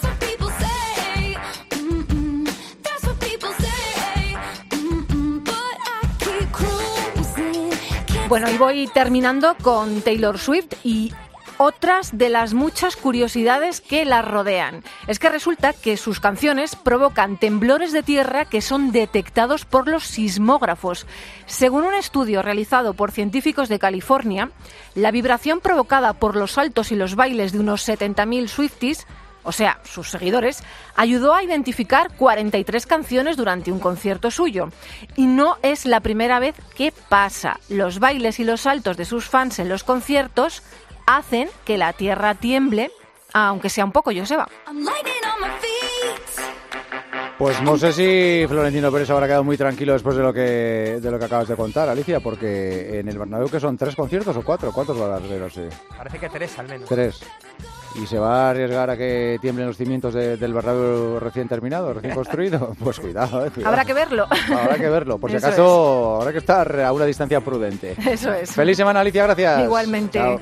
Bueno, y voy terminando con Taylor Swift y otras de las muchas curiosidades que la rodean. Es que resulta que sus canciones provocan temblores de tierra que son detectados por los sismógrafos. Según un estudio realizado por científicos de California, la vibración provocada por los saltos y los bailes de unos setenta mil Swifties, o sea, sus seguidores, ayudó a identificar cuarenta y tres canciones durante un concierto suyo. Y no es la primera vez que pasa. Los bailes y los saltos de sus fans en los conciertos hacen que la tierra tiemble, aunque sea un poco, Joseba. Pues no sé si Florentino Pérez habrá quedado muy tranquilo después de lo que de lo que acabas de contar, Alicia, porque en el Bernabéu, que son tres conciertos o cuatro, ¿cuántos va a haber? No sé. Parece que tres al menos. Tres. ¿Y se va a arriesgar a que tiemblen los cimientos de, del Bernabéu recién terminado, recién construido? Pues cuidado, eh, cuidado. Habrá que verlo. Habrá que verlo, por si Eso acaso habrá que estar a una distancia prudente. Eso es. Feliz semana, Alicia, gracias. Igualmente. Chao.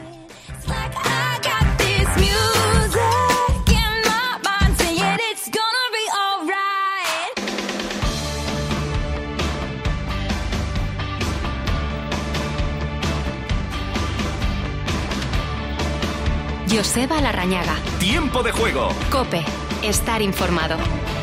Joseba Larrañaga. Tiempo de juego. COPE. Estar informado.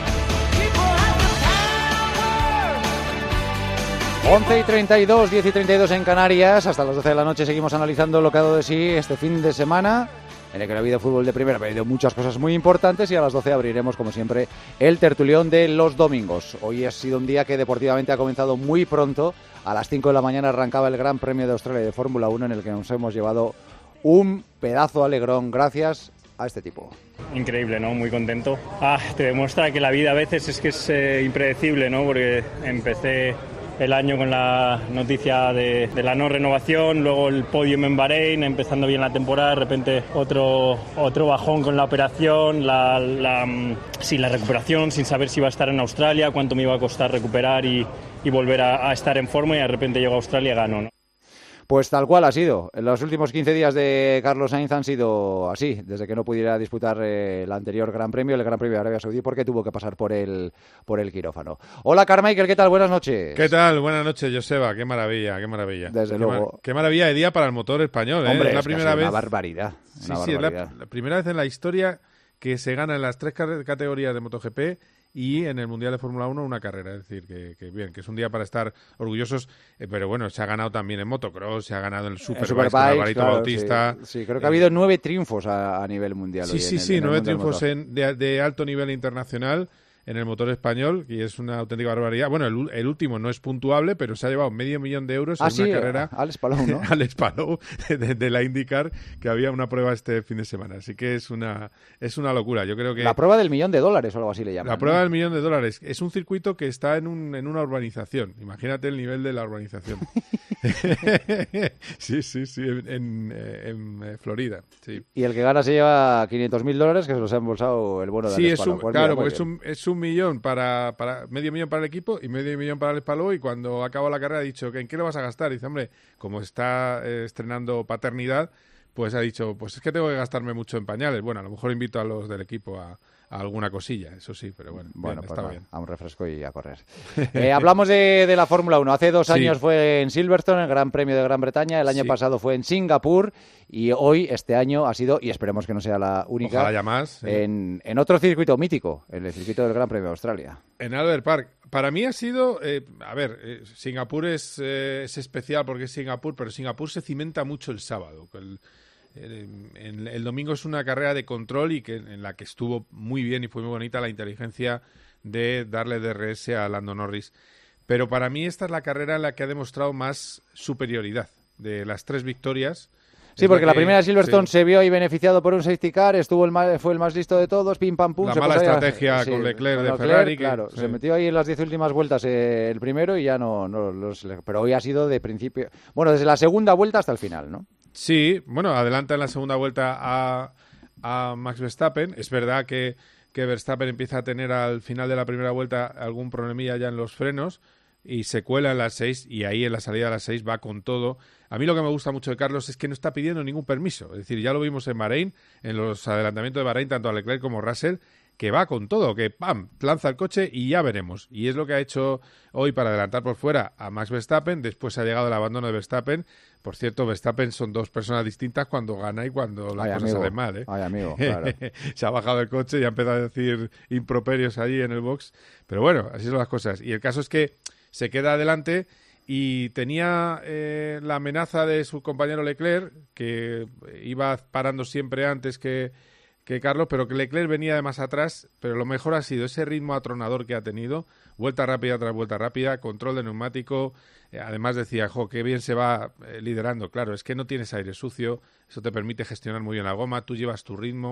once y treinta y dos, diez y treinta y dos en Canarias. Hasta las doce de la noche seguimos analizando lo que ha dado de sí este fin de semana, en el que no ha habido fútbol de primera, pero ha habido muchas cosas muy importantes, y a las doce abriremos, como siempre, el tertulión de los domingos. Hoy ha sido un día que deportivamente ha comenzado muy pronto. A las cinco de la mañana arrancaba el Gran Premio de Australia de Fórmula uno, en el que nos hemos llevado un pedazo alegrón gracias a este tipo. Increíble, ¿no? Muy contento. Ah, te demuestra que la vida a veces es que es eh, impredecible, ¿no? Porque empecé el año con la noticia de, de la no renovación, luego el podium en Bahrein, empezando bien la temporada, de repente otro otro bajón con la operación, la, la, sí, la recuperación, sin saber si iba a estar en Australia, cuánto me iba a costar recuperar y, y volver a, a estar en forma, y de repente llego a Australia y gano, ¿no? Pues tal cual ha sido. Los últimos quince días de Carlos Sainz han sido así, desde que no pudiera disputar eh, el anterior Gran Premio, el Gran Premio de Arabia Saudí, porque tuvo que pasar por el por el quirófano. Hola, Carmichael, ¿qué tal? Buenas noches. ¿Qué tal? Buenas noches, Joseba. Qué maravilla, qué maravilla. Desde qué luego. Mar- qué maravilla de día para el motor español, ¿eh? Hombre, es la es primera casi vez. Una barbaridad. Sí, una sí, barbaridad. es la, la primera vez en la historia que se gana en las tres car- categorías de MotoGP y en el Mundial de Fórmula uno una carrera. Es decir, que, que bien, que es un día para estar orgullosos, eh, pero bueno, se ha ganado también en motocross, se ha ganado en el Superbike, Superbikes, con Alvarito claro, Bautista. Sí, sí, creo que eh, ha habido nueve triunfos a, a nivel mundial. Sí, hoy sí, en el, sí, en el nueve mundo del triunfos motor. en, de, de alto nivel internacional en el motor español, y es una auténtica barbaridad. Bueno, el, el último no es puntuable, pero se ha llevado medio millón de euros ah, en sí, una carrera. Alex Palou, ¿no? Alex Palou, de, de la IndyCar, que había una prueba este fin de semana. Así que es una es una locura. Yo creo que la prueba del millón de dólares o algo así le llaman. La prueba ¿no? del millón de dólares. Es un circuito que está en, un, en una urbanización. Imagínate el nivel de la urbanización. sí, sí, sí, en, en, en, en Florida. Sí. Y el que gana se lleva quinientos mil dólares, que se los ha embolsado el bono de Sí, Alex es Palou. un, Pues claro, mira, porque es un, es un millón para, para medio millón para el equipo y medio millón para Alex Palou, y cuando acaba la carrera ha dicho que ¿en qué lo vas a gastar? Y dice, hombre, como está eh, estrenando paternidad, pues ha dicho, pues es que tengo que gastarme mucho en pañales. Bueno, a lo mejor invito a los del equipo a, a alguna cosilla, eso sí, pero bueno, bueno bien, pues está va, bien. A un refresco y a correr. eh, hablamos de, de la Fórmula uno. Hace dos Sí. años fue en Silverstone, el Gran Premio de Gran Bretaña. El año Sí. pasado fue en Singapur. Y hoy, este año, ha sido, y esperemos que no sea la única, Ojalá haya más, ¿eh? en, en otro circuito mítico, en el circuito del Gran Premio de Australia. En Albert Park. Para mí ha sido, eh, a ver, eh, Singapur es, eh, es especial porque es Singapur, pero Singapur se cimenta mucho el sábado. El, el, el, el domingo es una carrera de control y que en la que estuvo muy bien y fue muy bonita la inteligencia de darle D R S a Lando Norris. Pero para mí esta es la carrera en la que ha demostrado más superioridad. De las tres victorias, Sí, es porque la que- primera de Silverstone sí. se vio ahí beneficiado por un safety car, estuvo el más, fue el más listo de todos, pim pam pum. La se mala puso ahí a- estrategia con Leclerc con de Leclerc, Ferrari, que- claro, sí. se metió ahí en las diez últimas vueltas eh, el primero y ya no, no los, pero hoy ha sido de principio, bueno, desde la segunda vuelta hasta el final, ¿no? Sí, bueno, adelanta en la segunda vuelta a, a Max Verstappen. Es verdad que, que Verstappen empieza a tener al final de la primera vuelta algún problemilla ya en los frenos y se cuela en las seis, y ahí en la salida de las seis va con todo. A mí lo que me gusta mucho de Carlos es que no está pidiendo ningún permiso. Es decir, ya lo vimos en Bahrein, en los adelantamientos de Bahrein, tanto a Leclerc como a Russell, que va con todo, que ¡pam!, lanza el coche y ya veremos. Y es lo que ha hecho hoy para adelantar por fuera a Max Verstappen. Después ha llegado el abandono de Verstappen. Por cierto, Verstappen son dos personas distintas cuando gana y cuando las Ay, cosas amigo. salen mal, ¿eh? Ay, amigo, claro. Se ha bajado del coche y ha empezado a decir improperios allí en el box. Pero bueno, así son las cosas. Y el caso es que se queda adelante y tenía eh, la amenaza de su compañero Leclerc, que iba parando siempre antes que, que Carlos, pero que Leclerc venía de más atrás. Pero lo mejor ha sido ese ritmo atronador que ha tenido, vuelta rápida tras vuelta rápida, control de neumático. Eh, además decía, jo, qué bien se va eh, liderando. Claro, es que no tienes aire sucio, eso te permite gestionar muy bien la goma, tú llevas tu ritmo.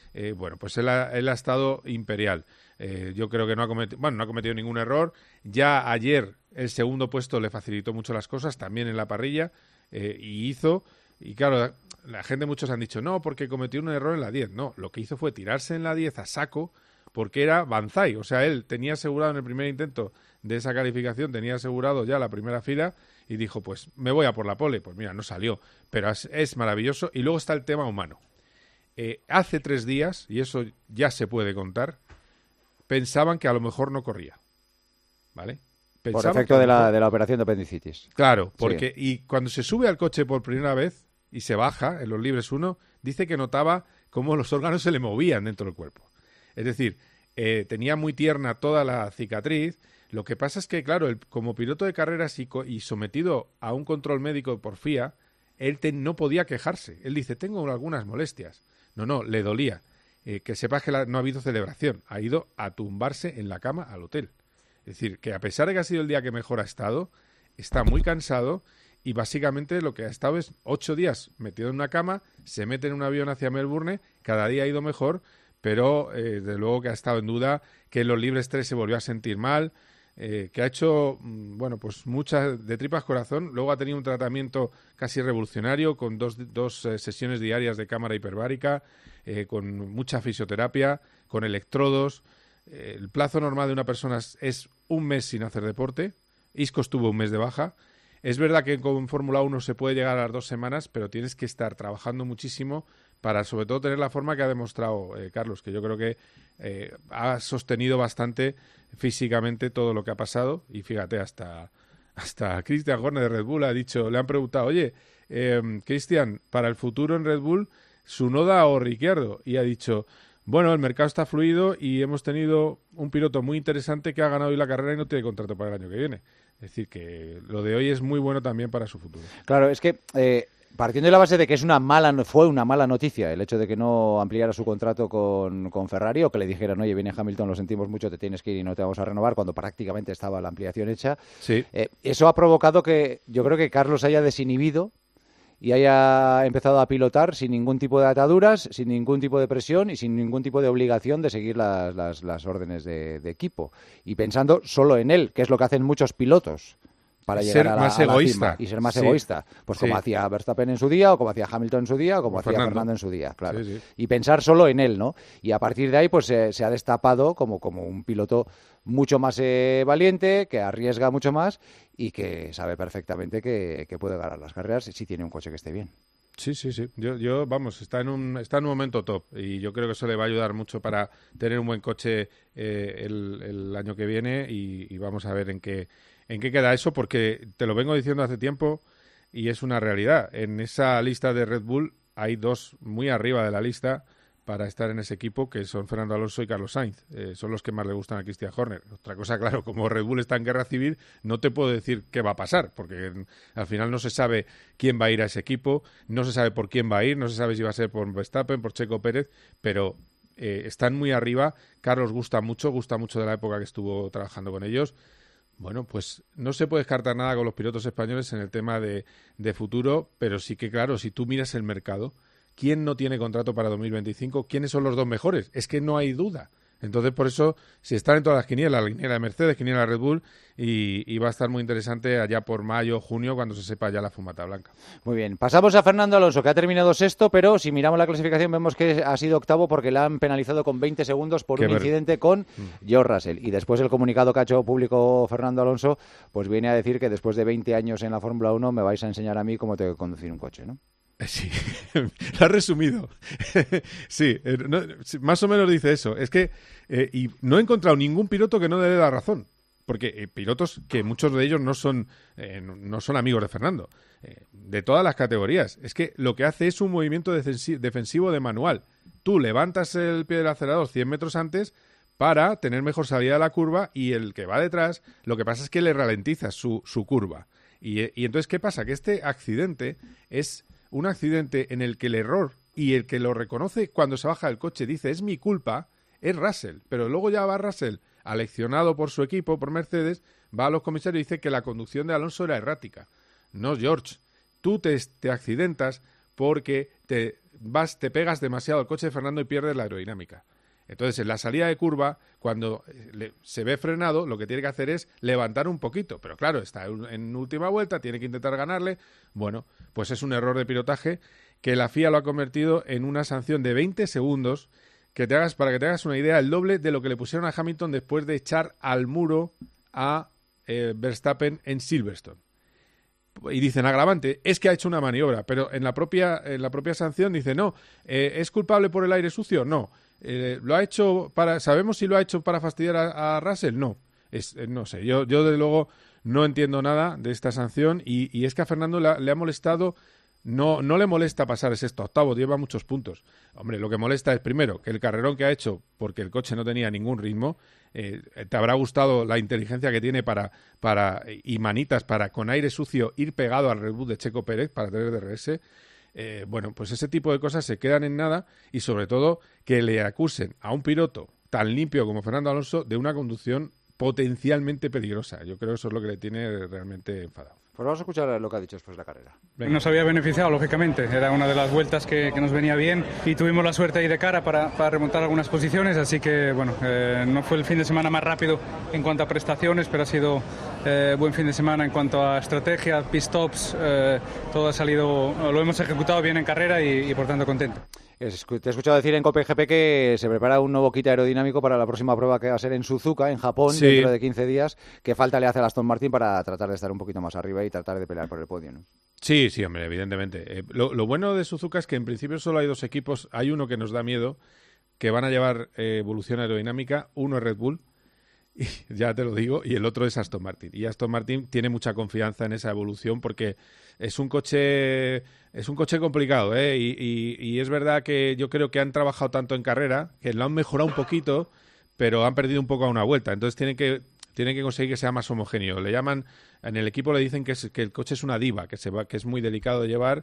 Eh, bueno, pues él ha, él ha estado imperial. Eh, yo creo que no ha cometido, bueno, no ha cometido ningún error. Ya ayer el segundo puesto le facilitó mucho las cosas, también en la parrilla, eh, y hizo... Y claro, la gente, muchos han dicho, no, porque cometió un error en la diez. No, lo que hizo fue tirarse en la diez a saco, porque era Banzai. O sea, él tenía asegurado en el primer intento de esa calificación, tenía asegurado ya la primera fila y dijo, pues me voy a por la pole. Pues mira, no salió, pero es, es maravilloso. Y luego está el tema humano. Eh, hace tres días, y eso ya se puede contar, pensaban que a lo mejor no corría, ¿vale? Pensaban por efecto que de la, mejor... de la operación de apendicitis. Claro, porque sí. Y cuando se sube al coche por primera vez y se baja en los libres uno, dice que notaba cómo los órganos se le movían dentro del cuerpo. Es decir, eh, tenía muy tierna toda la cicatriz. Lo que pasa es que, claro, el, como piloto de carreras y, y sometido a un control médico por F I A, él te, no podía quejarse. Él dice, tengo algunas molestias. No, no, le dolía. Eh, que sepas que la, no ha habido celebración. Ha ido a tumbarse en la cama al hotel. Es decir, que a pesar de que ha sido el día que mejor ha estado, está muy cansado y básicamente lo que ha estado es ocho días metido en una cama, se mete en un avión hacia Melbourne, cada día ha ido mejor, pero eh, desde luego que ha estado en duda, que en los libres tres se volvió a sentir mal, eh, que ha hecho, bueno, pues muchas de tripas corazón. Luego ha tenido un tratamiento casi revolucionario con dos, dos eh, sesiones diarias de cámara hiperbárica, eh, con mucha fisioterapia, con electrodos. Eh, el plazo normal de una persona es un mes sin hacer deporte. Isco estuvo un mes de baja. Es verdad que con Fórmula uno se puede llegar a las dos semanas, pero tienes que estar trabajando muchísimo para sobre todo tener la forma que ha demostrado eh, Carlos, que yo creo que eh, ha sostenido bastante físicamente todo lo que ha pasado. Y fíjate, hasta, hasta Christian Horner de Red Bull ha dicho, le han preguntado, oye, eh, Christian, para el futuro en Red Bull, ¿Tsunoda o Ricciardo? Y ha dicho, bueno, el mercado está fluido y hemos tenido un piloto muy interesante que ha ganado hoy la carrera y no tiene contrato para el año que viene. Es decir, que lo de hoy es muy bueno también para su futuro. Claro, es que eh, partiendo de la base de que es una mala, fue una mala noticia el hecho de que no ampliara su contrato con, con Ferrari, o que le dijeran, oye, viene Hamilton, lo sentimos mucho, te tienes que ir y no te vamos a renovar, cuando prácticamente estaba la ampliación hecha. Sí. Eh, eso ha provocado que yo creo que Carlos haya desinhibido y haya empezado a pilotar sin ningún tipo de ataduras, sin ningún tipo de presión y sin ningún tipo de obligación de seguir las, las, las órdenes de, de equipo. Y pensando solo en él, que es lo que hacen muchos pilotos para llegar ser a la, más a la egoísta. cima y ser más Sí. egoísta. Pues como Sí. hacía Verstappen en su día, o como hacía Hamilton en su día, o como O hacía Fernando. Fernando en su día, claro. Sí, sí. Y pensar solo en él, ¿no? Y a partir de ahí, pues eh, se ha destapado como, como un piloto mucho más eh, valiente, que arriesga mucho más y que sabe perfectamente que, que puede ganar las carreras si tiene un coche que esté bien. Sí, sí, sí. Yo, yo, vamos, está en un está en un momento top y yo creo que eso le va a ayudar mucho para tener un buen coche eh, el, el año que viene y, y vamos a ver en qué en qué queda eso, porque te lo vengo diciendo hace tiempo y es una realidad. En esa lista de Red Bull hay dos muy arriba de la lista para estar en ese equipo, que son Fernando Alonso y Carlos Sainz. Eh, son los que más le gustan a Christian Horner. Otra cosa, claro, como Red Bull está en guerra civil, no te puedo decir qué va a pasar, porque al final no se sabe quién va a ir a ese equipo, no se sabe por quién va a ir, no se sabe si va a ser por Verstappen, por Checo Pérez, pero eh, están muy arriba. Carlos gusta mucho, gusta mucho de la época que estuvo trabajando con ellos. Bueno, pues no se puede descartar nada con los pilotos españoles en el tema de, de futuro, pero sí que, claro, si tú miras el mercado, ¿quién no tiene contrato para dos mil veinticinco? ¿Quiénes son los dos mejores? Es que no hay duda. Entonces, por eso, si están en todas las quinielas, la quiniela de Mercedes, quiniela de Red Bull, y, y va a estar muy interesante allá por mayo, junio, cuando se sepa ya la fumata blanca. Muy bien, pasamos a Fernando Alonso, que ha terminado sexto, pero si miramos la clasificación vemos que ha sido octavo porque le han penalizado con veinte segundos por Qué un ver- incidente con George Russell. Y después el comunicado que ha hecho público Fernando Alonso, pues viene a decir que después de veinte años en la Fórmula uno me vais a enseñar a mí cómo tengo que conducir un coche, ¿no? Sí, lo has resumido. Sí, eh, no, sí, más o menos dice eso. Es que eh, y no he encontrado ningún piloto que no le dé la razón. Porque eh, pilotos que muchos de ellos no son, eh, no, no son amigos de Fernando. Eh, de todas las categorías. Es que lo que hace es un movimiento defensi- defensivo de manual. Tú levantas el pie del acelerador cien metros antes para tener mejor salida de la curva y el que va detrás, lo que pasa es que le ralentizas su, su curva. Y, y entonces, ¿qué pasa? Que este accidente es un accidente en el que el error y el que lo reconoce cuando se baja del coche dice es mi culpa, es Russell. Pero luego ya va Russell, aleccionado por su equipo, por Mercedes, va a los comisarios y dice que la conducción de Alonso era errática. No, George, tú te, te accidentas porque te vas, te pegas demasiado al coche de Fernando y pierdes la aerodinámica. Entonces, en la salida de curva, cuando le, se ve frenado, lo que tiene que hacer es levantar un poquito. Pero claro, está en, en última vuelta, tiene que intentar ganarle. Bueno, pues es un error de pilotaje que la F I A lo ha convertido en una sanción de veinte segundos, que te hagas, para que te hagas una idea, el doble de lo que le pusieron a Hamilton después de echar al muro a eh, Verstappen en Silverstone. Y dicen, agravante, es que ha hecho una maniobra, pero en la propia, en la propia sanción dice, no, eh, ¿es culpable por el aire sucio? No. Eh, ¿Lo ha hecho para, ¿sabemos si lo ha hecho para fastidiar a, a Russell? No. Es, eh, no sé, yo, yo desde luego no entiendo nada de esta sanción y, y es que a Fernando le, le ha molestado, no, no le molesta pasar el sexto octavo, lleva muchos puntos. Hombre, lo que molesta es primero que el carrerón que ha hecho, porque el coche no tenía ningún ritmo, eh, te habrá gustado la inteligencia que tiene para, para y manitas para con aire sucio ir pegado al Red Bull de Checo Pérez para tener D R S. Eh, bueno, pues ese tipo de cosas se quedan en nada y sobre todo que le acusen a un piloto tan limpio como Fernando Alonso de una conducción potencialmente peligrosa. Yo creo que eso es lo que le tiene realmente enfadado. Pues vamos a escuchar lo que ha dicho después de la carrera. Venga. Nos había beneficiado, lógicamente. Era una de las vueltas que, que nos venía bien y tuvimos la suerte ahí de cara para, para remontar algunas posiciones. Así que, bueno, eh, no fue el fin de semana más rápido en cuanto a prestaciones, pero ha sido eh, buen fin de semana en cuanto a estrategia, pit stops. Eh, todo ha salido, lo hemos ejecutado bien en carrera y, y por tanto contento. Te he escuchado decir en Copa G P que se prepara un nuevo kit aerodinámico para la próxima prueba que va a ser en Suzuka, en Japón, sí. Dentro de quince días. ¿Qué falta le hace a Aston Martin para tratar de estar un poquito más arriba y tratar de pelear por el podio, ¿no? Sí, sí, hombre, evidentemente. Eh, lo, lo bueno de Suzuka es que en principio solo hay dos equipos. Hay uno que nos da miedo, que van a llevar eh, evolución aerodinámica. Uno es Red Bull, y ya te lo digo, y el otro es Aston Martin. Y Aston Martin tiene mucha confianza en esa evolución porque es un coche es un coche complicado, ¿eh? Y, y, y es verdad que yo creo que han trabajado tanto en carrera, que lo han mejorado un poquito, pero han perdido un poco a una vuelta. Entonces tienen que tienen que conseguir que sea más homogéneo. Le llaman, en el equipo le dicen que, es, que el coche es una diva, que se va, que es muy delicado de llevar.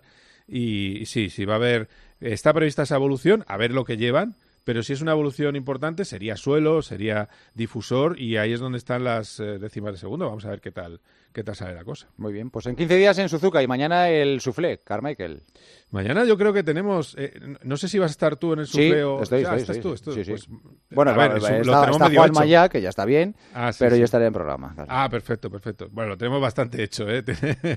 Y, y sí, sí va a haber, está prevista esa evolución, a ver lo que llevan. Pero si es una evolución importante, sería suelo, sería difusor y ahí es donde están las eh, décimas de segundo. Vamos a ver qué tal qué tal sale la cosa. Muy bien, pues en quince días en Suzuka y mañana el soufflé, Carmichael. Mañana yo creo que tenemos, eh, no sé si vas a estar tú en el soufflé sí, o... estoy, ya, estoy, estás sí, tú, sí, esto, sí, sí. Pues, bueno, a ver, ver, está, lo tenemos está medio Juan hecho. Mayá, que ya está bien, ah, sí, pero sí. yo estaré en programa. Claro. Ah, perfecto, perfecto. Bueno, lo tenemos bastante hecho, ¿eh?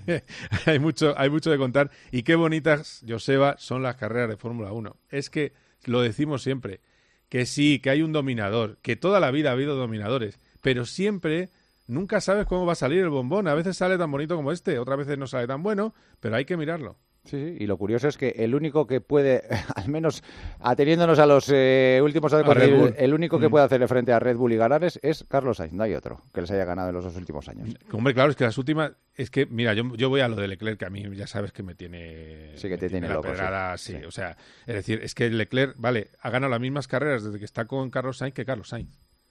hay mucho hay mucho de contar. Y qué bonitas, Joseba, son las carreras de Fórmula uno. Es que lo decimos siempre, que sí, que hay un dominador, que toda la vida ha habido dominadores, pero siempre, nunca sabes cómo va a salir el bombón. A veces sale tan bonito como este, otras veces no sale tan bueno, pero hay que mirarlo. Sí, sí, y lo curioso es que el único que puede, al menos ateniéndonos a los eh, últimos años, el, el único que mm. puede hacerle frente a Red Bull y ganar es, es Carlos Sainz, no hay otro que les haya ganado en los dos últimos años. Hombre, claro, es que las últimas, es que, mira, yo, yo voy a lo de Leclerc, que a mí ya sabes que me tiene... Sí, que te tiene, tiene loco. Pedrada, sí. Sí, sí, o sea, es decir, es que Leclerc, vale, ha ganado las mismas carreras desde que está con Carlos Sainz que Carlos Sainz.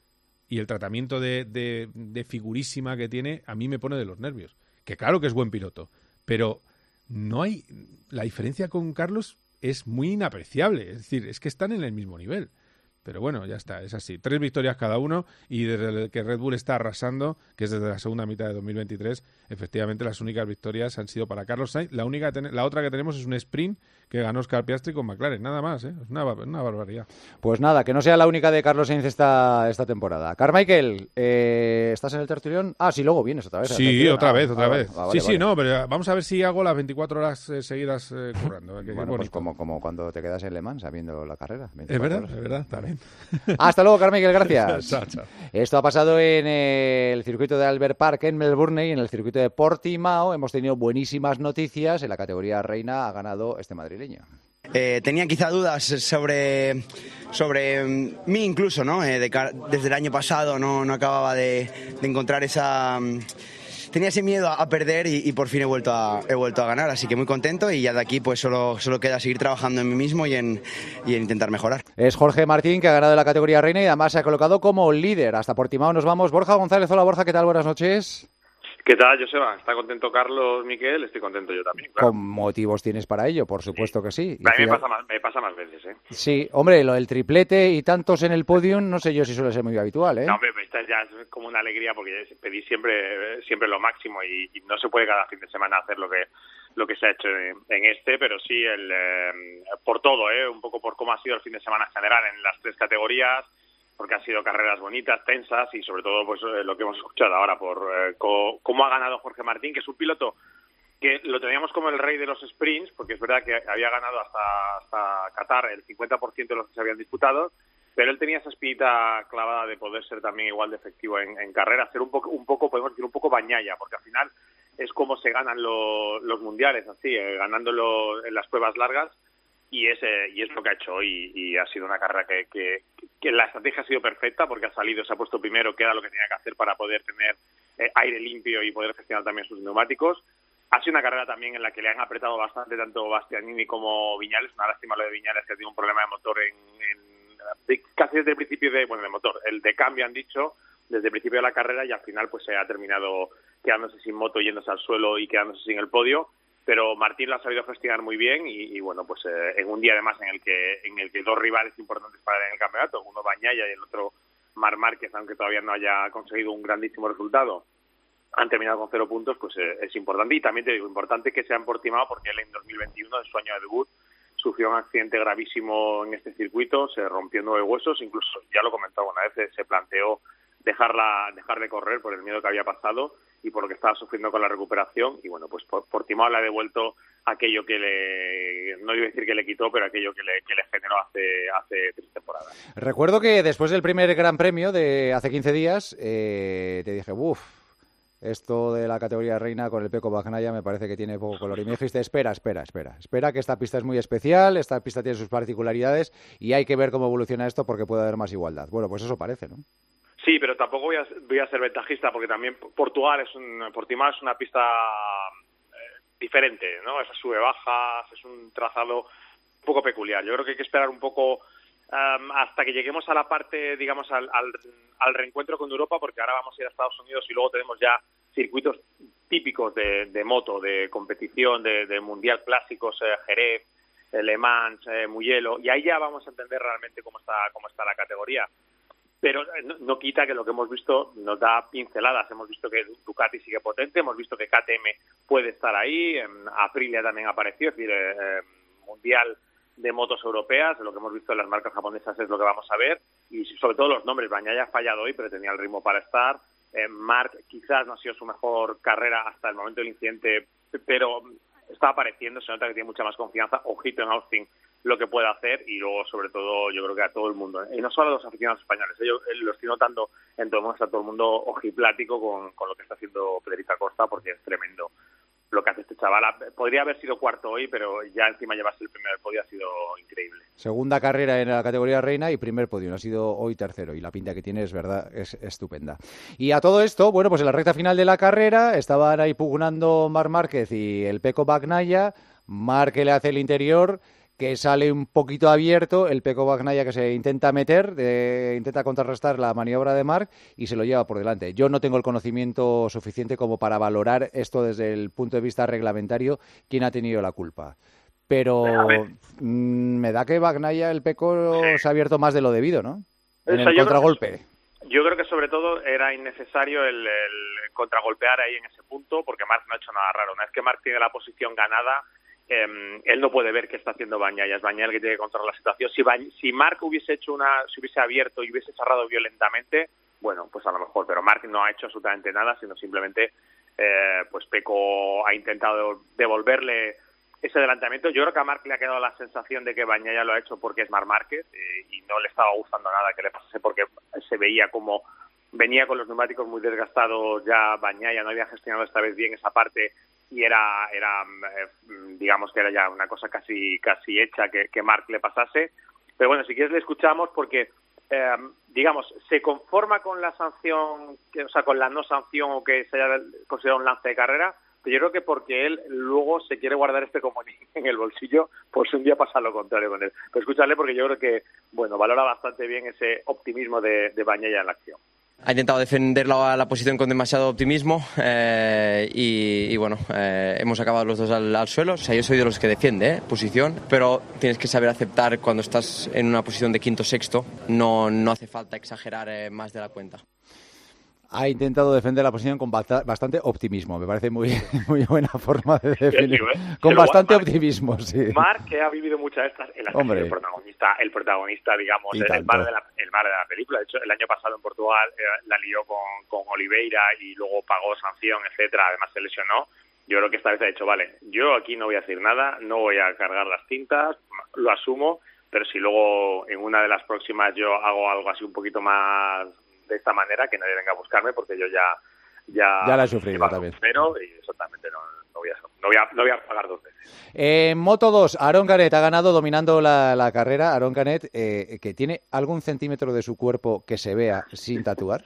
Y el tratamiento de, de, de figurísima que tiene, a mí me pone de los nervios. Que claro que es buen piloto, pero... no hay, la diferencia con Carlos es muy inapreciable, es decir, es que están en el mismo nivel. Pero bueno, ya está, es así. Tres victorias cada uno y desde que Red Bull está arrasando, que es desde la segunda mitad de dos mil veintitrés, efectivamente las únicas victorias han sido para Carlos Sainz. La única, la otra que tenemos es un sprint que ganó Oscar Piastri con McLaren, nada más, ¿eh? Es una, una barbaridad. Pues nada, que no sea la única de Carlos Sainz esta, esta temporada. Carmichael, eh, ¿estás en el tertulión? Ah, sí, luego vienes otra vez. Sí, otra vez, otra ah, vez. Ah, vale, sí, vale. sí, no, pero vamos a ver si hago las veinticuatro horas eh, seguidas eh, currando. Que bueno, pues como, como cuando te quedas en Le Mans sabiendo la carrera. Es verdad, horas. es verdad, también. Hasta luego, Carmichael, gracias. Chao, chao. Esto ha pasado en el circuito de Albert Park en Melbourne y en el circuito de Portimao. Hemos tenido buenísimas noticias. En la categoría reina ha ganado este madrileño. Eh, tenía quizá dudas sobre, sobre mí incluso, ¿no? Eh, de, desde el año pasado no, no acababa de, de encontrar esa... Tenía ese miedo a perder y, y por fin he vuelto a, he vuelto a ganar, así que muy contento y ya de aquí pues solo, solo queda seguir trabajando en mí mismo y en, y en intentar mejorar. Es Jorge Martín, que ha ganado la categoría reina y además se ha colocado como líder. Hasta Portimao nos vamos. Borja González, hola Borja, ¿qué tal? Buenas noches. ¿Qué tal, Joseba? ¿Está contento Carlos, Miquel? Estoy contento yo también, claro. Con motivos tienes para ello, por supuesto sí. que sí. A mí me pasa, más, me pasa más veces, ¿eh? Sí, hombre, lo del triplete y tantos en el podium, no sé yo si suele ser muy habitual, ¿eh? No, hombre, esta ya es como una alegría porque pedí siempre siempre lo máximo y, y no se puede cada fin de semana hacer lo que lo que se ha hecho en, en este, pero sí el eh, por todo, eh, un poco por cómo ha sido el fin de semana en general en las tres categorías, porque han sido carreras bonitas, tensas y sobre todo pues eh, lo que hemos escuchado ahora por eh, co- cómo ha ganado Jorge Martín, que es un piloto que lo teníamos como el rey de los sprints, porque es verdad que había ganado hasta, hasta Qatar el cincuenta por ciento de los que se habían disputado, pero él tenía esa espinita clavada de poder ser también igual de efectivo en, en carrera, ser un poco, un poco, podemos decir, un poco Bagnaia, porque al final es como se ganan lo, los mundiales, así, eh, ganándolo en las pruebas largas, y es, eh, y es lo que ha hecho hoy, y, y ha sido una carrera que, que, que la estrategia ha sido perfecta, porque ha salido, se ha puesto primero, que era lo que tenía que hacer para poder tener eh, aire limpio y poder gestionar también sus neumáticos. Ha sido una carrera también en la que le han apretado bastante tanto Bastianini como Viñales. Una lástima lo de Viñales, que tiene un problema de motor en, en de, casi desde el principio de, bueno, de motor, el de cambio han dicho, desde el principio de la carrera, y al final pues se ha terminado quedándose sin moto, yéndose al suelo y quedándose sin el podio. Pero Martín lo ha sabido gestionar muy bien y, y bueno, pues eh, en un día además en el que en el que dos rivales importantes para él en el campeonato, uno Bagnaia y el otro Marc Márquez, aunque todavía no haya conseguido un grandísimo resultado, han terminado con cero puntos, pues eh, es importante. Y también te digo, importante que se han Portimao, porque él en dos mil veintiuno, en su año de debut, sufrió un accidente gravísimo en este circuito, se rompió nueve huesos, incluso, ya lo comentaba una vez, se, se planteó dejarla, dejar de correr por el miedo que había pasado y por lo que estaba sufriendo con la recuperación. Y bueno, pues Portimao le ha devuelto aquello que le, no iba a decir que le quitó, pero aquello que le, que le generó hace, hace tres temporadas. Recuerdo que después del primer Gran Premio de hace quince días, eh, te dije, uff, esto de la categoría reina con el Pecco Bagnaia me parece que tiene poco color. Y me dijiste, espera, espera, espera, espera que esta pista es muy especial, esta pista tiene sus particularidades y hay que ver cómo evoluciona esto porque puede haber más igualdad. Bueno, pues eso parece, ¿no? Sí, pero tampoco voy a, voy a ser ventajista porque también Portugal es un, Portimao es una pista eh, diferente, ¿no? Esas sube-bajas, es un trazado un poco peculiar. Yo creo que hay que esperar un poco um, hasta que lleguemos a la parte, digamos, al, al, al reencuentro con Europa, porque ahora vamos a ir a Estados Unidos y luego tenemos ya circuitos típicos de, de moto, de competición, de, de mundial clásicos, eh, Jerez, eh, Le Mans, eh, Mugello, y ahí ya vamos a entender realmente cómo está, cómo está la categoría. Pero no, no quita que lo que hemos visto nos da pinceladas. Hemos visto que Ducati sigue potente, hemos visto que K T M puede estar ahí, en Aprilia también apareció, es decir, eh, mundial de motos europeas, lo que hemos visto en las marcas japonesas es lo que vamos a ver, y sobre todo los nombres. Bagnaia ha fallado hoy, pero tenía el ritmo para estar. Eh, Marc quizás no ha sido su mejor carrera hasta el momento del incidente, pero está apareciendo, se nota que tiene mucha más confianza. Ojito en Austin lo que puede hacer, y luego sobre todo yo creo que a todo el mundo, ¿eh? Y no solo a los aficionados españoles, ¿eh? Yo lo estoy notando en todo el mundo, está todo el mundo ojiplático con, con lo que está haciendo Pedrito Acosta, porque es tremendo lo que hace este chaval. Podría haber sido cuarto hoy, pero ya encima llevarse el primer podio ha sido increíble. Segunda carrera en la categoría reina y primer podio, ha sido hoy tercero, y la pinta que tiene es verdad, es estupenda. Y a todo esto, bueno, pues en la recta final de la carrera estaban ahí pugnando Marc Márquez y el Pecco Bagnaia. Marc le hace el interior, que sale un poquito abierto, el Pecco Bagnaia que se intenta meter, de, intenta contrarrestar la maniobra de Marc y se lo lleva por delante. Yo no tengo el conocimiento suficiente como para valorar esto desde el punto de vista reglamentario, quién ha tenido la culpa. Pero mmm, me da que Bagnaia, el Pecco, sí, se ha abierto más de lo debido, ¿no? En el contragolpe. Yo creo que sobre todo era innecesario el, el contragolpear ahí en ese punto, porque Marc no ha hecho nada raro. Una vez que Marc tiene la posición ganada, Eh, él no puede ver qué está haciendo Bagnaia, es Bagnaia el que tiene que controlar la situación. Si, Ba- si Marc hubiese hecho una, si hubiese abierto y hubiese cerrado violentamente, bueno, pues a lo mejor, pero Marc no ha hecho absolutamente nada, sino simplemente eh, pues Pecco ha intentado devolverle ese adelantamiento. Yo creo que a Marc le ha quedado la sensación de que Bagnaia lo ha hecho porque es Marc Márquez, eh, y no le estaba gustando nada que le pasase, porque se veía como venía con los neumáticos muy desgastados ya Bagnaia, no había gestionado esta vez bien esa parte, y era, era eh, digamos que era ya una cosa casi casi hecha que, que Marc le pasase. Pero bueno, si quieres le escuchamos, porque eh, digamos, se conforma con la sanción, que, o sea, con la no sanción o que se haya considerado un lance de carrera, pero yo creo que porque él luego se quiere guardar este comodín en el bolsillo, por si un día pasa lo contrario con él. Pero escúchale, porque yo creo que, bueno, valora bastante bien ese optimismo de, de Bagnaia en la acción. Ha intentado defender la, la posición con demasiado optimismo eh, y, y bueno, eh, hemos acabado los dos al, al suelo. O sea, yo soy de los que defiende eh, posición, pero tienes que saber aceptar cuando estás en una posición de quinto sexto. No, no hace falta exagerar eh, más de la cuenta. Ha intentado defender la posición con bastante optimismo. Me parece muy, muy buena forma de definir. Sí, sí, con bastante Marc, optimismo, sí. Marc, que ha vivido muchas de estas, él ha sido el protagonista, el protagonista, digamos, el, el, mar de la, el mar de la película. De hecho, el año pasado en Portugal eh, la lió con, con Oliveira y luego pagó sanción, etcétera. Además se lesionó. Yo creo que esta vez ha dicho, vale, yo aquí no voy a decir nada, no voy a cargar las tintas, lo asumo, pero si luego en una de las próximas yo hago algo así un poquito más de esta manera, que nadie venga a buscarme, porque yo ya ya, ya la he sufrido también. Pero y exactamente no, no, voy a, no, voy a, no voy a pagar dos veces. En eh, Moto dos, Aron Canet ha ganado dominando la, la carrera. Aron Canet, eh, que tiene algún centímetro de su cuerpo que se vea sin tatuar.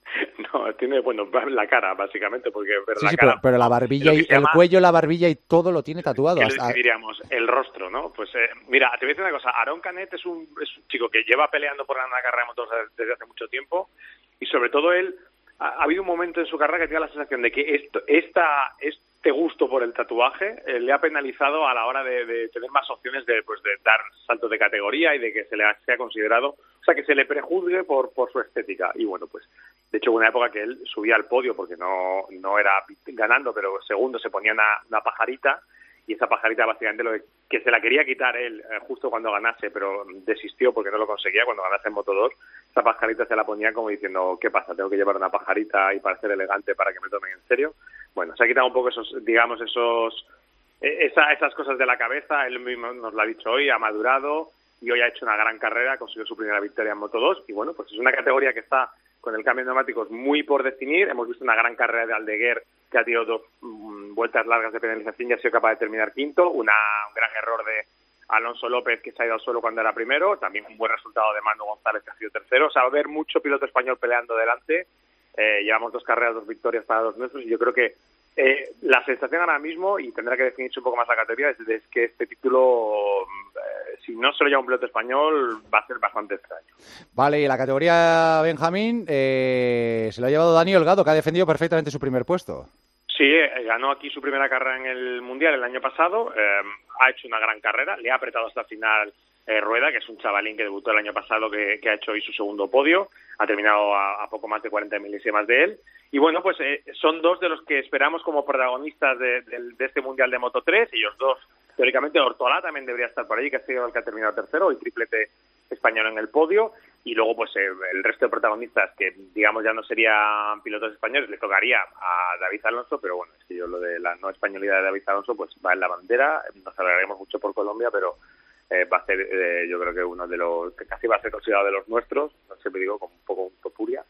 No, tiene, bueno, la cara, básicamente, porque pero sí, la sí, cara, pero, pero la barbilla, y el llama, cuello, la barbilla y todo lo tiene tatuado. ¿Qué hasta... diríamos? El rostro, ¿no? Pues eh, mira, te voy a decir una cosa. Aron Canet es un, es un chico que lleva peleando por ganar una carrera de motos desde hace mucho tiempo y sobre todo él, ha, ha habido un momento en su carrera que tiene la sensación de que esto, esta, este gusto por el tatuaje eh, le ha penalizado a la hora de, de tener más opciones de, pues, de dar saltos de categoría y de que se le sea considerado, o sea, que se le prejuzgue por, por su estética. Y bueno, pues de hecho, hubo una época que él subía al podio porque no, no era ganando, pero segundo se ponía una, una pajarita y esa pajarita básicamente lo que, que se la quería quitar él eh, justo cuando ganase, pero desistió porque no lo conseguía cuando ganase en Moto dos. Esa pajarita se la ponía como diciendo, ¿qué pasa? ¿Tengo que llevar una pajarita y parecer elegante para que me tomen en serio? Bueno, se ha quitado un poco esos, digamos, esos esa, esas cosas de la cabeza. Él mismo nos lo ha dicho hoy, ha madurado y hoy ha hecho una gran carrera, consiguió su primera victoria en Moto dos y bueno, pues es una categoría que está con el cambio de neumáticos muy por definir. Hemos visto una gran carrera de Aldeguer, que ha tenido dos um, vueltas largas de penalización y ha sido capaz de terminar quinto. Una, un gran error de Alonso López, que se ha ido al suelo cuando era primero. También un buen resultado de Manu González, que ha sido tercero. O sea, va a haber mucho piloto español peleando delante. Eh, llevamos dos carreras, dos victorias para los nuestros y yo creo que eh, la sensación ahora mismo, y tendrá que definirse un poco más la categoría, es, es que este título, eh, si no se lo lleva un piloto español, va a ser bastante extraño. Vale, y la categoría Benjamín eh, se lo ha llevado Dani Holgado, que ha defendido perfectamente su primer puesto. Sí, eh, ganó aquí su primera carrera en el Mundial el año pasado, eh, ha hecho una gran carrera, le ha apretado hasta el final eh, Rueda, que es un chavalín que debutó el año pasado, que, que ha hecho hoy su segundo podio, ha terminado a, a poco más de cuarenta milésimas de él, y bueno, pues eh, son dos de los que esperamos como protagonistas de, de, de este Mundial de Moto tres, ellos dos, teóricamente Ortolá también debería estar por ahí, que ha sido el que ha terminado tercero, y triplete español en el podio, y luego pues eh, el resto de protagonistas que digamos ya no serían pilotos españoles, le tocaría a David Alonso, pero bueno, es que yo lo de la no españolidad de David Alonso pues va en la bandera, nos alegraremos mucho por Colombia, pero eh, va a ser eh, yo creo que uno de los, que casi va a ser considerado de los nuestros, no sé, me digo como un poco un topuria,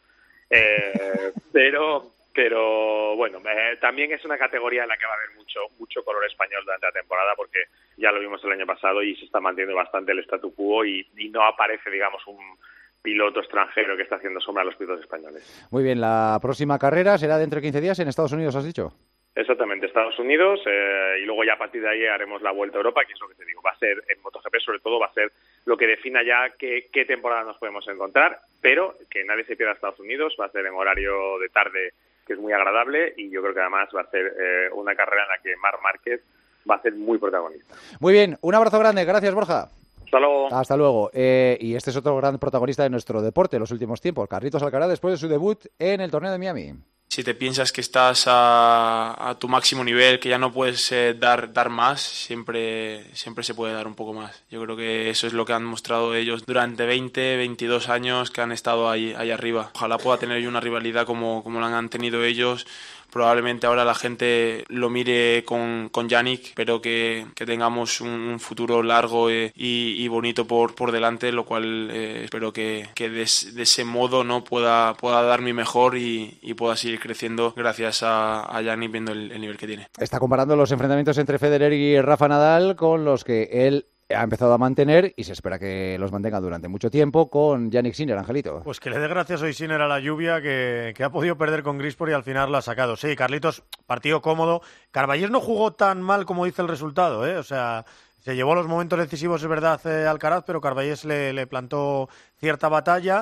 eh, pero pero bueno, eh, también es una categoría en la que va a haber mucho mucho color español durante la temporada, porque ya lo vimos el año pasado y se está manteniendo bastante el statu quo y, y no aparece, digamos, un piloto extranjero que está haciendo sombra a los pilotos españoles. Muy bien, la próxima carrera será dentro de quince días en Estados Unidos, ¿has dicho? Exactamente, Estados Unidos, eh, y luego ya a partir de ahí haremos la Vuelta a Europa, que es lo que te digo, va a ser en MotoGP, sobre todo va a ser lo que defina ya qué, qué temporada nos podemos encontrar, pero que nadie se pierda a Estados Unidos, va a ser en horario de tarde, que es muy agradable, y yo creo que además va a ser eh, una carrera en la que Marc Márquez va a ser muy protagonista. Muy bien, un abrazo grande, gracias Borja. Hasta luego. Hasta luego. Eh, y este es otro gran protagonista de nuestro deporte en los últimos tiempos, Carlitos Alcaraz, después de su debut en el torneo de Miami. Si te piensas que estás a, a tu máximo nivel, que ya no puedes eh, dar, dar más, siempre, siempre se puede dar un poco más. Yo creo que eso es lo que han mostrado ellos durante veinte, veintidós años que han estado ahí, ahí arriba. Ojalá pueda tener yo una rivalidad como, como la han tenido ellos. Probablemente ahora la gente lo mire con, con Yannick, pero que, que tengamos un, un futuro largo eh, y, y bonito por, por delante, lo cual eh, espero que, que de, de ese modo no pueda, pueda dar mi mejor y, y pueda seguir creciendo gracias a, a Yannick viendo el, el nivel que tiene. Está comparando los enfrentamientos entre Federer y Rafa Nadal con los que él ha empezado a mantener y se espera que los mantenga durante mucho tiempo con Yannick Sinner, Angelito. Pues que le dé gracias hoy Sinner a la lluvia que, que ha podido perder con Grispor y al final lo ha sacado. Sí, Carlitos, partido cómodo. Carballés no jugó tan mal como dice el resultado, ¿eh? O sea, se llevó los momentos decisivos, es verdad, eh, Alcaraz, pero Carballés le, le plantó cierta batalla.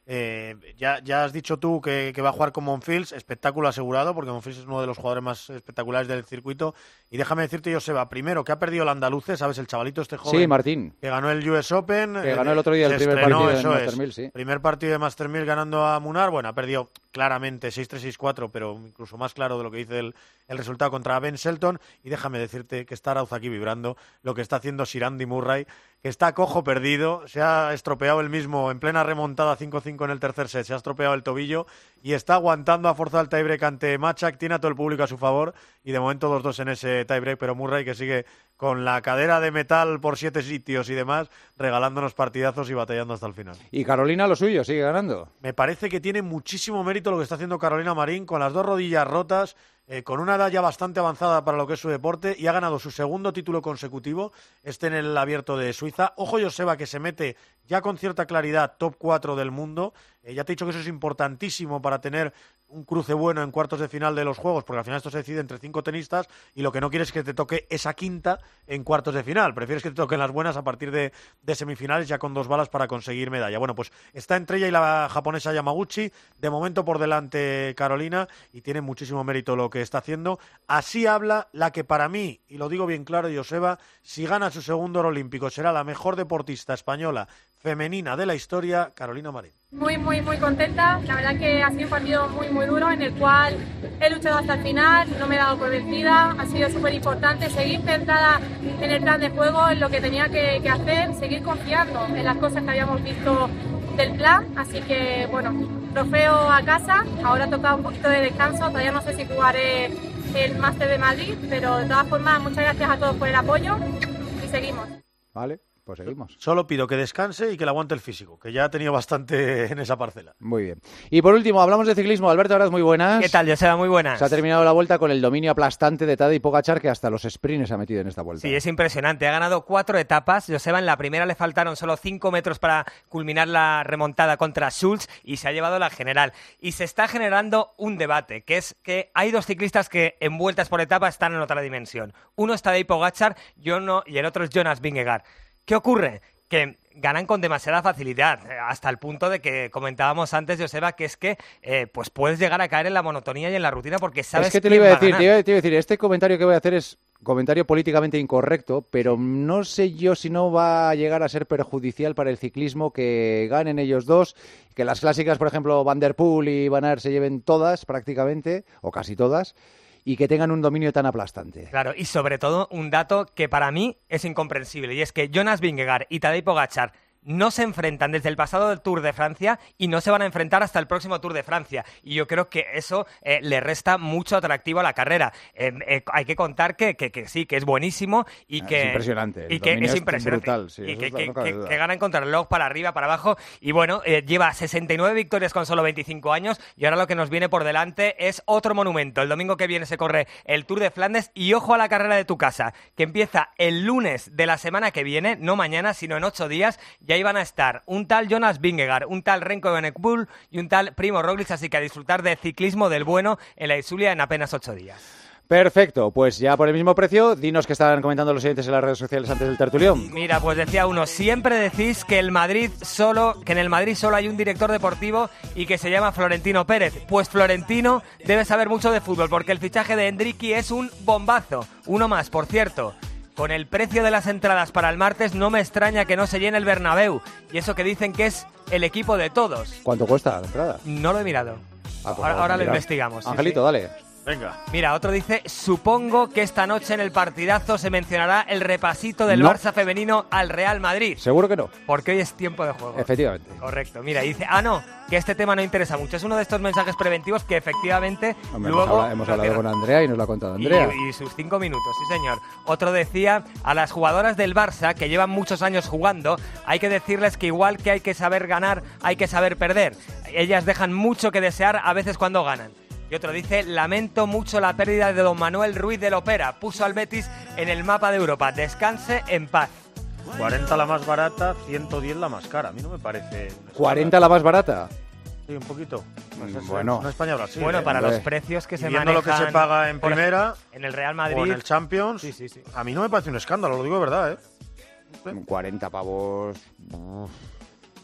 Eh, ya, ya has dicho tú que, que va a jugar con Monfils, espectáculo asegurado, porque Monfils es uno de los jugadores más espectaculares del circuito. Y déjame decirte, Joseba, primero que ha perdido el andaluce, ¿sabes? El chavalito este joven. Sí, Martín. Que ganó el U S Open. Que ganó el otro día el primer estrenó, partido de eso Master es, mil, sí. Primer partido de Master mil ganando a Munar. Bueno, ha perdido claramente seis tres seis cuatro, pero incluso más claro de lo que dice el, el resultado contra Ben Shelton. Y déjame decirte que está Arauz aquí vibrando lo que está haciendo Sir Andy Murray, que está cojo perdido, se ha estropeado el mismo en plena remontada cinco cinco en el tercer set, se ha estropeado el tobillo y está aguantando a fuerza el tiebreak ante Machak, tiene a todo el público a su favor y de momento dos dos en ese tiebreak, pero Murray que sigue con la cadera de metal por siete sitios y demás, regalándonos partidazos y batallando hasta el final. Y Carolina lo suyo, sigue ganando. Me parece que tiene muchísimo mérito lo que está haciendo Carolina Marín con las dos rodillas rotas, Eh, con una edad ya bastante avanzada para lo que es su deporte y ha ganado su segundo título consecutivo, este en el Abierto de Suiza. Ojo Joseba, que se mete ya con cierta claridad top cuatro del mundo. Eh, ya te he dicho que eso es importantísimo para tener un cruce bueno en cuartos de final de los Juegos, porque al final esto se decide entre cinco tenistas y lo que no quieres es que te toque esa quinta en cuartos de final. Prefieres que te toquen las buenas a partir de, de semifinales ya con dos balas para conseguir medalla. Bueno, pues está entre ella y la japonesa Yamaguchi, de momento por delante Carolina y tiene muchísimo mérito lo que está haciendo. Así habla la que para mí, y lo digo bien claro, Joseba, si gana su segundo oro olímpico será la mejor deportista española femenina de la historia, Carolina Marín. Muy, muy, muy contenta. La verdad que ha sido un partido muy, muy duro en el cual he luchado hasta el final, no me he dado por vencida. Ha sido súper importante seguir centrada en el plan de juego, en lo que tenía que, que hacer, seguir confiando en las cosas que habíamos visto del plan. Así que, bueno, trofeo a casa. Ahora toca un poquito de descanso. Todavía no sé si jugaré el Máster de Madrid, pero de todas formas, muchas gracias a todos por el apoyo y seguimos. Vale. Pues seguimos. Solo pido que descanse y que le aguante el físico, que ya ha tenido bastante en esa parcela. Muy bien. Y por último, hablamos de ciclismo. Alberto Araz, muy buenas. ¿Qué tal, Joseba? Muy buenas. Se ha terminado la vuelta con el dominio aplastante de Tadej Pogačar, que hasta los sprints ha metido en esta vuelta. Sí, es impresionante. Ha ganado cuatro etapas. Joseba, en la primera le faltaron solo cinco metros para culminar la remontada contra Schultz y se ha llevado la general. Y se está generando un debate, que es que hay dos ciclistas que en vueltas por etapa están en otra dimensión. Uno es Tadej Pogačar y, uno, y el otro es Jonas Vingegaard. ¿Qué ocurre? Que ganan con demasiada facilidad, hasta el punto de que comentábamos antes, Joseba, que es que eh, pues puedes llegar a caer en la monotonía y en la rutina porque sabes es que te lo iba a decir, a te iba, te iba a decir, este comentario que voy a hacer es comentario políticamente incorrecto, pero no sé yo si no va a llegar a ser perjudicial para el ciclismo que ganen ellos dos, que las clásicas, por ejemplo, Van der Poel y Van Aert se lleven todas prácticamente, o casi todas, y que tengan un dominio tan aplastante. Claro, y sobre todo un dato que para mí es incomprensible, y es que Jonas Vingegaard y Tadej Pogačar no se enfrentan desde el pasado del Tour de Francia y no se van a enfrentar hasta el próximo Tour de Francia. Y yo creo que eso eh, le resta mucho atractivo a la carrera. Eh, eh, hay que contar que, que, que sí, que es buenísimo y que... Es impresionante. Y que es impresionante. Brutal, sí, y que, no que, cabe que, duda. que gana en contrarreloj para arriba, para abajo. Y bueno, eh, lleva sesenta y nueve victorias con solo veinticinco años y ahora lo que nos viene por delante es otro monumento. El domingo que viene se corre el Tour de Flandes y ojo a la carrera de tu casa, que empieza el lunes de la semana que viene, no mañana, sino en ocho días, y ahí van a estar un tal Jonas Vingegaard, un tal Remco Evenepoel y un tal Primo Roglic, así que a disfrutar de ciclismo del bueno en la Isulia en apenas ocho días. Perfecto, pues ya por el mismo precio, dinos que estaban comentando los oyentes en las redes sociales antes del tertulión. Mira, pues decía uno, siempre decís que el Madrid solo, que en el Madrid solo hay un director deportivo y que se llama Florentino Pérez. Pues Florentino debe saber mucho de fútbol, porque el fichaje de Endricky es un bombazo. Uno más, por cierto. Con el precio de las entradas para el martes no me extraña que no se llene el Bernabéu. Y eso que dicen que es el equipo de todos. ¿Cuánto cuesta la entrada? No lo he mirado. Ah, pues ahora ahora lo mirar. investigamos. Angelito, sí, sí. dale. Venga. Mira, otro dice, supongo que esta noche en el partidazo se mencionará el repasito del No. Barça femenino al Real Madrid. Seguro que no. Porque hoy es tiempo de juego. Efectivamente. Correcto. Mira, dice, ah, no, que este tema no interesa mucho. Es uno de estos mensajes preventivos que efectivamente Hombre, luego... hemos hablado, hemos hablado con Andrea y nos lo ha contado Y, Andrea. y sus cinco minutos, sí señor. Otro decía, a las jugadoras del Barça, que llevan muchos años jugando, hay que decirles que igual que hay que saber ganar, hay que saber perder. Ellas dejan mucho que desear a veces cuando ganan. Y otro dice, lamento mucho la pérdida de don Manuel Ruiz del Opera. Puso al Betis en el mapa de Europa. Descanse en paz. cuarenta la más barata, ciento diez la más cara. A mí no me parece... ¿cuarenta la más barata? Sí, un poquito. No sé, Bueno. No España Brasil. Bueno, ¿eh? para Hombre. los precios que Y se viendo manejan... lo que se paga en por primera en el Real Madrid... o en el Champions, Sí, sí, sí. a mí no me parece un escándalo, lo digo de verdad, ¿eh? cuarenta pavos... Uf.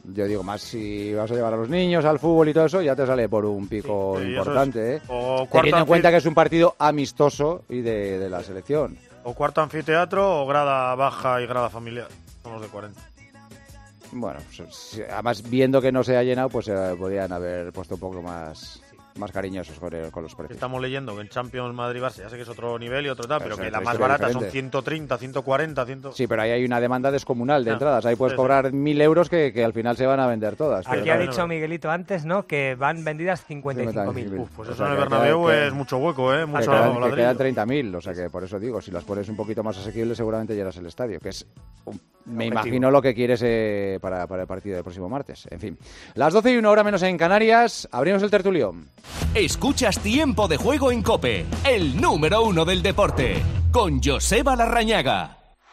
Yo digo, más si vas a llevar a los niños al fútbol y todo eso, ya te sale por un pico Sí, sí, importante, eso es- ¿eh? o Teniendo en cuarto cuenta anfi- que es un partido amistoso y de, de la selección. O cuarto anfiteatro o grada baja y grada familiar. Somos de cuarenta. Bueno, pues, si- además viendo que no se ha llenado, pues eh, podrían haber puesto un poco más, más cariñosos con, el- con los precios. Estamos leyendo que en Champions Madrid-Barça, ya sé que es otro nivel y otro tal, pero, Pero que es las otra más historia baratas son diferente. ciento treinta, ciento cuarenta, cien... Sí, pero ahí hay una demanda descomunal de Ya, entradas. Ahí puedes sí, sí. cobrar mil euros que, que al final se van a vender todas. pero Aquí ha claro, dicho Miguelito antes, ¿no? Que van vendidas cincuenta y cinco mil. Uf, Pues o eso sea, en el que Bernabéu queda- es mucho hueco, ¿eh? Que Mucho quedan, que ladrillo. quedan treinta mil, o sea que por eso digo, si las pones un poquito más asequibles seguramente llenas el estadio, que es, un- me Objetivo. imagino lo que quieres eh, para, para el partido del próximo martes. En fin, las doce y una hora menos en Canarias, abrimos el tertulión. Escuchas Tiempo de Juego en COPE, el número uno del deporte, con Joseba Larrañaga.